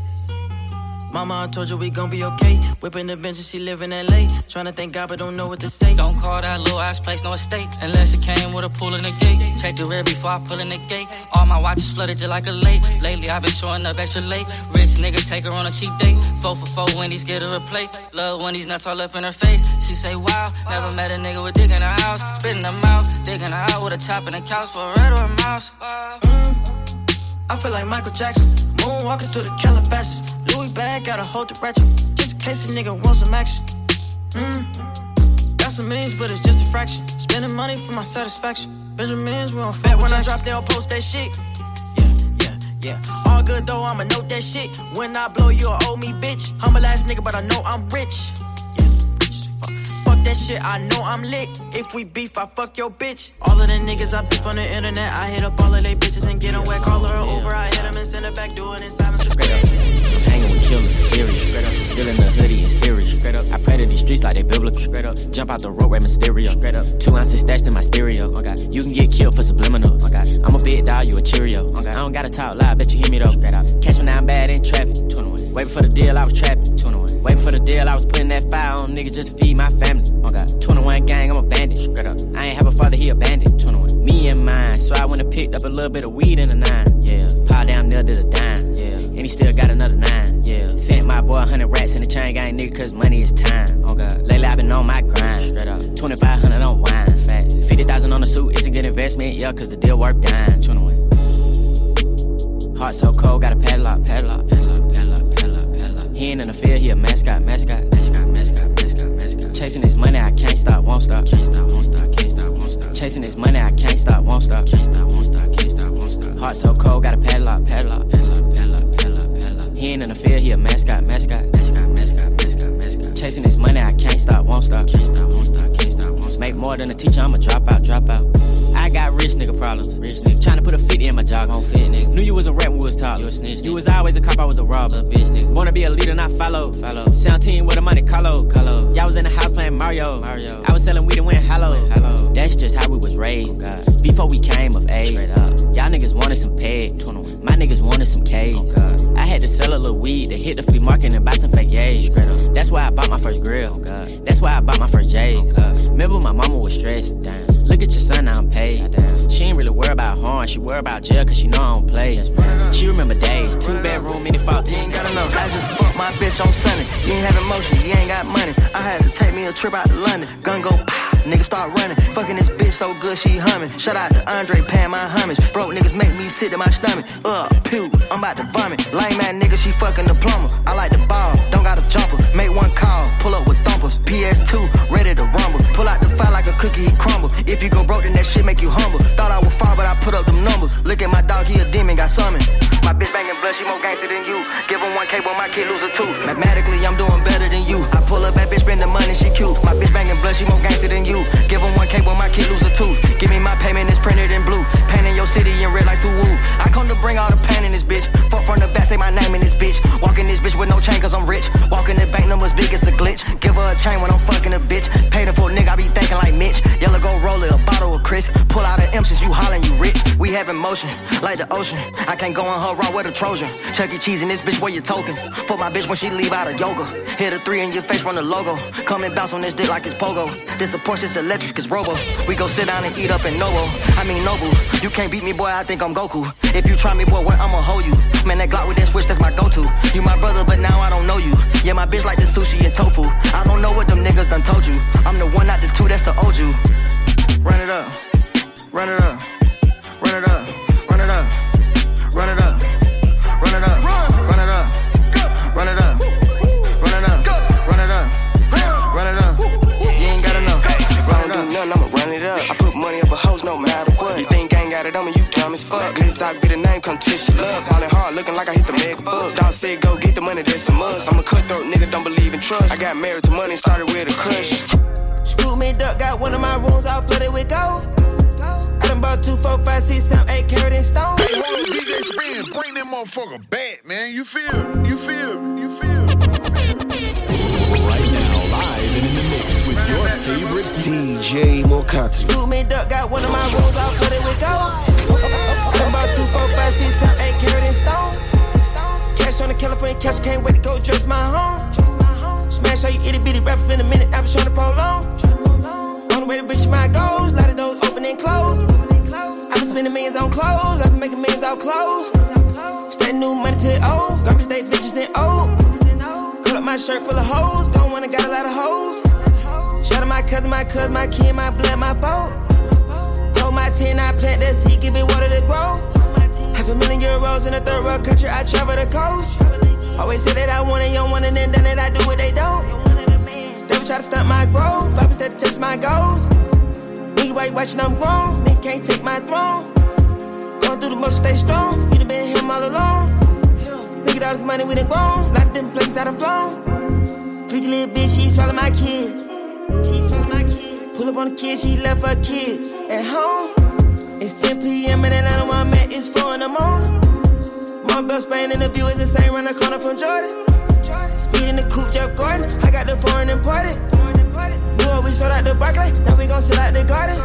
Mama, I told you we gon' be okay. Whipping the bench and she live in L A. Tryna thank God but don't know what to say. Don't call that little ass place no estate unless it came with a pool in the gate. Check the rear before I pull in the gate. All my watches flooded just like a lake. Lately I've been showing up extra late. Rich niggas take her on a cheap date. Four for four Wendy's, get her a plate. Love when these nuts all up in her face. She say wow, never met a nigga with dick in her house. Spitting them out, digging her out with a chop in the couch for a red or a mouse. Mm, I feel like Michael Jackson, moonwalking through the Calabasas. Louis bag, gotta hold the ratchet, just in case a nigga wants some action. Mm. Got some millions, but it's just a fraction. Spending money for my satisfaction. Benjamins, we don't fat when I drop, they'll post that shit. Yeah, yeah, yeah. All good though, I'ma note that shit. When I blow, you'll owe me, bitch. Humble ass nigga, but I know I'm rich. Yeah, rich fuck. Fuck that shit, I know I'm lit. If we beef, I fuck your bitch. All of the niggas I beef on the internet, I hit up all of they bitches and get them wet. Call her an Uber, I hit them and send her back, do it in silence. Hanging with killers, serious. Straight up, still in the hoodie and serious. Straight up, I pray to these streets like they biblical. Straight up, jump out the road, Rey Mysterio. Straight up, two ounces stashed in my stereo. Oh God, you can get killed for subliminals. Oh God, I'm a big dog, you a Cheerio. Oh God, I don't gotta talk loud, bet you hear me though. Straight up, catch me now I'm bad in traffic. twenty-one. Waiting for the deal, I was trapping. twenty-one. Waiting for the deal, I was putting that fire on nigga just to feed my family. Oh God, twenty-one gang, I'm a bandit. Straight up, I ain't have a father, he abandoned. twenty-one. Me and mine, so I went and picked up a little bit of weed in the nine. Yeah, pile down there did a dime. Yeah, and he still got another nine. Yeah, sent my boy a hundred rats in the chain gang nigga, cause money is time. Oh God, lately I been on my grind. Straight up, twenty-five hundred on wine. Facts. fifty thousand on the suit, it's a good investment. Yeah, cause the deal worth dying. twenty-one. Heart so cold, got a padlock, padlock, padlock, padlock, padlock, padlock. He ain't in the field, he a mascot, mascot, mascot, mascot, mascot, mascot. Chasing this money, I can't stop, won't stop, can't stop, won't stop, can't stop, won't stop. Chasing this money, I can't stop, won't stop, can't stop, won't stop, can't stop, won't stop. Heart so cold, got a padlock, padlock, padlock, padlock, padlock, padlock. He ain't in the field, he a mascot, mascot, mascot, mascot, mascot, mascot. Chasing this money, I can't stop, won't stop, can't stop, won't stop, can't stop, won't stop. Make more than a teacher, I'ma drop out, drop out. I got rich nigga problems, rich nigga. Tryna put a fifty in my jog, on fit nigga. Knew you was a rat when we was talking. You a snitch, you was always a cop, I was a robber, bitch nigga. Wanna be a leader, not follow, follow. seventeen with a money, Carlo, Carlo. Y'all was in the house playing Mario, Mario. I was selling weed and went hello, hello. That's just how we was raised, God. Before we came of age, straight up. Y'all niggas wanted some peg, my niggas wanted some K's. Oh, I had to sell a little weed to hit the flea market and buy some fake A's. That's why I bought my first grill. Oh, that's why I bought my first J's. Oh, remember my mama was stressed. Damn. Look at your son, now I'm paid. Damn. She ain't really worry about harm, she worry about jail cause she know I don't play. She remember days, two bedroom, mini fault. You ain't gotta know, I just fucked my bitch on Sunday. You ain't have emotion, you ain't got money. I had to take me a trip out to London. Gun go pow, niggas start running. Fucking this bitch so good she humming. Shout out to Andre paying my homage. Broke niggas make me sit in my stomach. Ugh, pew, I'm about to vomit. Lame ass nigga, she fucking the plumber. I like the ball, don't got a jumper. Make one call, pull up with thumpers. P S two, ready to rumble. Pull out the fire like a cookie, he crumble. more gangster than you. Give him one K when my kid lose a tooth. Mathematically, I'm doing better than you. I pull up that bitch, spend the money, she cute. My bitch banging blood, she more gangster than you. Give him one K when my kid lose a tooth. Give me my payment, it's printed in blue. Painting your city in red like Suwoo. I come to bring all the pain in this bitch. Fuck from the back, say my name in this bitch. Walk in this bitch with no chain cause I'm rich. Walk in the bank, numbers big as a glitch. Give her a chain when I'm fucking a bitch. Paid her for a nigga, I be thinking like Mitch. Yellow go roll it, a bottle of Chris. Pull out an M since you hollering you rich. We have emotion, like the ocean. I can't go on her raw with a Trojan. Chuck E. Cheese in this bitch, where your tokens? For my bitch when she leave out of yoga. Hit a three in your face from the logo. Come and bounce on this dick like it's pogo. This a Porsche, it's electric, it's robo. We go sit down and eat up in Novo. I mean Nobu. You can't beat me, boy, I think I'm Goku. If you try me, boy, what I'ma hold you? Man, that Glock with that switch, that's my go-to. You my brother, but now I don't know you. Yeah, my bitch like the sushi and tofu. I don't know what them niggas done told you. I'm the one, not the two, that's the old you. Run it up, run it up, run it up, run it up, run it up, run it up, run it up, run it up, run it up, run it up, run it up. You ain't gotta know. Run it up, nothing, I'ma run it up. I put money up a hoes no matter what. You think gang got it on me, you dumb as fuck. Glitz out, be the name, come test your love. Falling hard, looking like I hit the meg bug. Dog said go get the money, that's a must. I'm a cutthroat nigga, don't believe in trust. I got married to money, started with a crush. Screw me duck, got one of my rooms all flooded with gold. I done bought two, four, five, six, seven, eight carat in stone. Hey, hold on, D J Spin, bring that motherfucker back, man. You feel? You feel? You feel? Right now, live and in the mix with your favorite D J Mokati. Screw me duck, got one of my rooms all flooded with gold. I done bought two, four, five, six, seven, eight carat in stones. Cash on the California cash, can't wait to go dress my home. Smash all you itty bitty rappers in a minute, I was trying to prolong. On the way to reach my goals, lot of those open and close. I been spending millions on clothes, I been making millions off clothes. Stand new money to the old, garbage day bitches and old. Cut up my shirt full of hoes, don't wanna got a lot of hoes. Shout out my cousin, my cousin, my kin, my blood, my boat. Hold my ten, I plant that seed, give it water to grow. Half a million euros in a third world country, I travel the coast. Always say that I want it, you don't want it, and then that I do what they don't. Never try to stunt my growth, five instead to touch my goals. Nigga, why you watching I'm grown? Nigga can't take my throne. Going through the motion, stay strong. You done been him all alone. Look at all this money we done grown. Lot of different places I done flown. Freaky little bitch, she swallow my kids. She swallow my kids. Pull up on the kid, she left her kid at home. It's ten p.m. in Atlanta, where I'm at, it's four in the morning. My bell Spain and the view is the same, run the corner from Jordan. Speed in the coupe, Jeff Gordon. I got the foreign imported. Knew what we sold out the Barclay, now we gon' sell out the garden.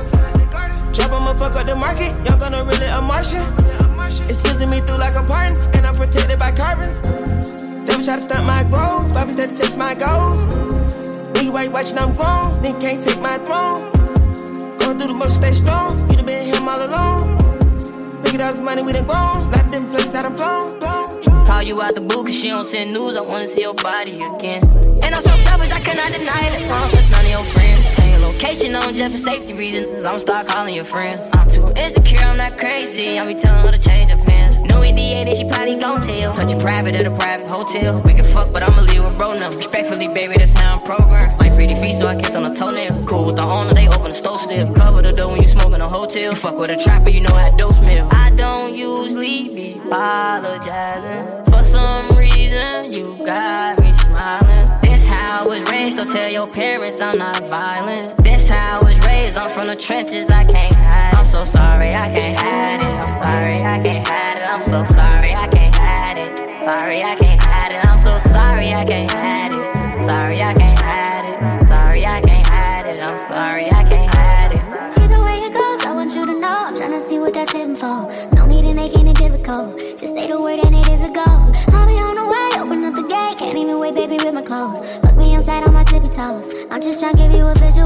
Drop I'ma fuck up the market, y'all gonna really a Martian. It's squeezing me through like a pardon, and I'm protected by carbons. Never try to stunt my growth, five instead to chase my goals. Nigga, why you watching I'm grown, nigga can't take my throne. Going through the motion, stay strong, you done been him all alone. Look at all this money we done grown, lot of different places I done flown. Call you out the booth cause she don't send news, I wanna see your body again. And I'm so selfish, I cannot deny it, that's why I'm touch none of your friends. Tell your location on just for safety reasons, I'ma start calling your friends. I'm too insecure, I'm not crazy, I be telling her to change her plans. No N D A that she probably gon' tell, touch a private at a private hotel. We can fuck, but I'ma leave with bro number. Respectfully, baby, that's how I'm programmed. Like pretty feet, so I kiss on a toenail. Cool with the owner, they open the store still. Cover the door when you smoking a hotel. You fuck with a trapper, you know how dope smell. I don't usually be apologizing. For some reason, you got me smiling. This how I was raised, so tell your parents I'm not violent. This how I was raised, I'm from the trenches, I can't hide it. I'm so sorry, I can't hide it. I'm sorry, I can't hide it. I'm so sorry, I can't hide it. Sorry, I can't hide it. I'm so sorry, I can't hide it. Sorry, I can't hide it. Sorry, I can't hide it. I'm sorry, I can't hide it. Either way it goes, I want you to know I'm tryna see what that's hitting for. No need to make it difficult. Just say the word and it is a go. I'll be on the way, open up the gate. Can't even wait, baby, with my clothes. Fuck me inside on my tippy toes. I'm just tryna give you a visual.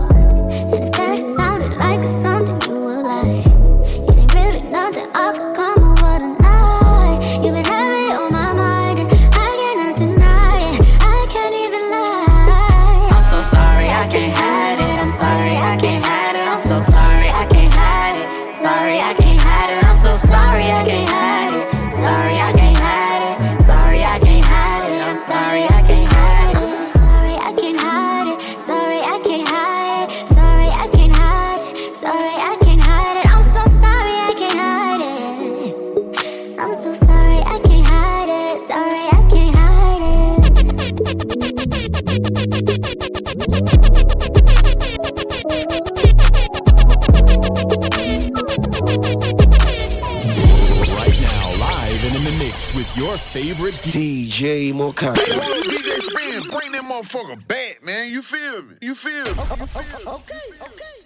And if that sounded like a something you would like, it ain't really nothing I could come over tonight. You've been heavy on my mind, and I cannot deny it. I can't even lie. I'm so sorry, I can't hide it. I'm sorry, I can't hide it. I'm so sorry, I can't hide it. Sorry, I can't hide it. I'm so sorry, I can't hide it. Sorry, I can't hide it. Sorry, I can't hide it. I'm sorry, I can't hide it. I'm so sorry, I can't hide it. Sorry, I can't hide it. favorite D J Mokata. Hey, hold on, D J Spin, bring that motherfucker back, man. You feel me? You feel me? Okay, okay.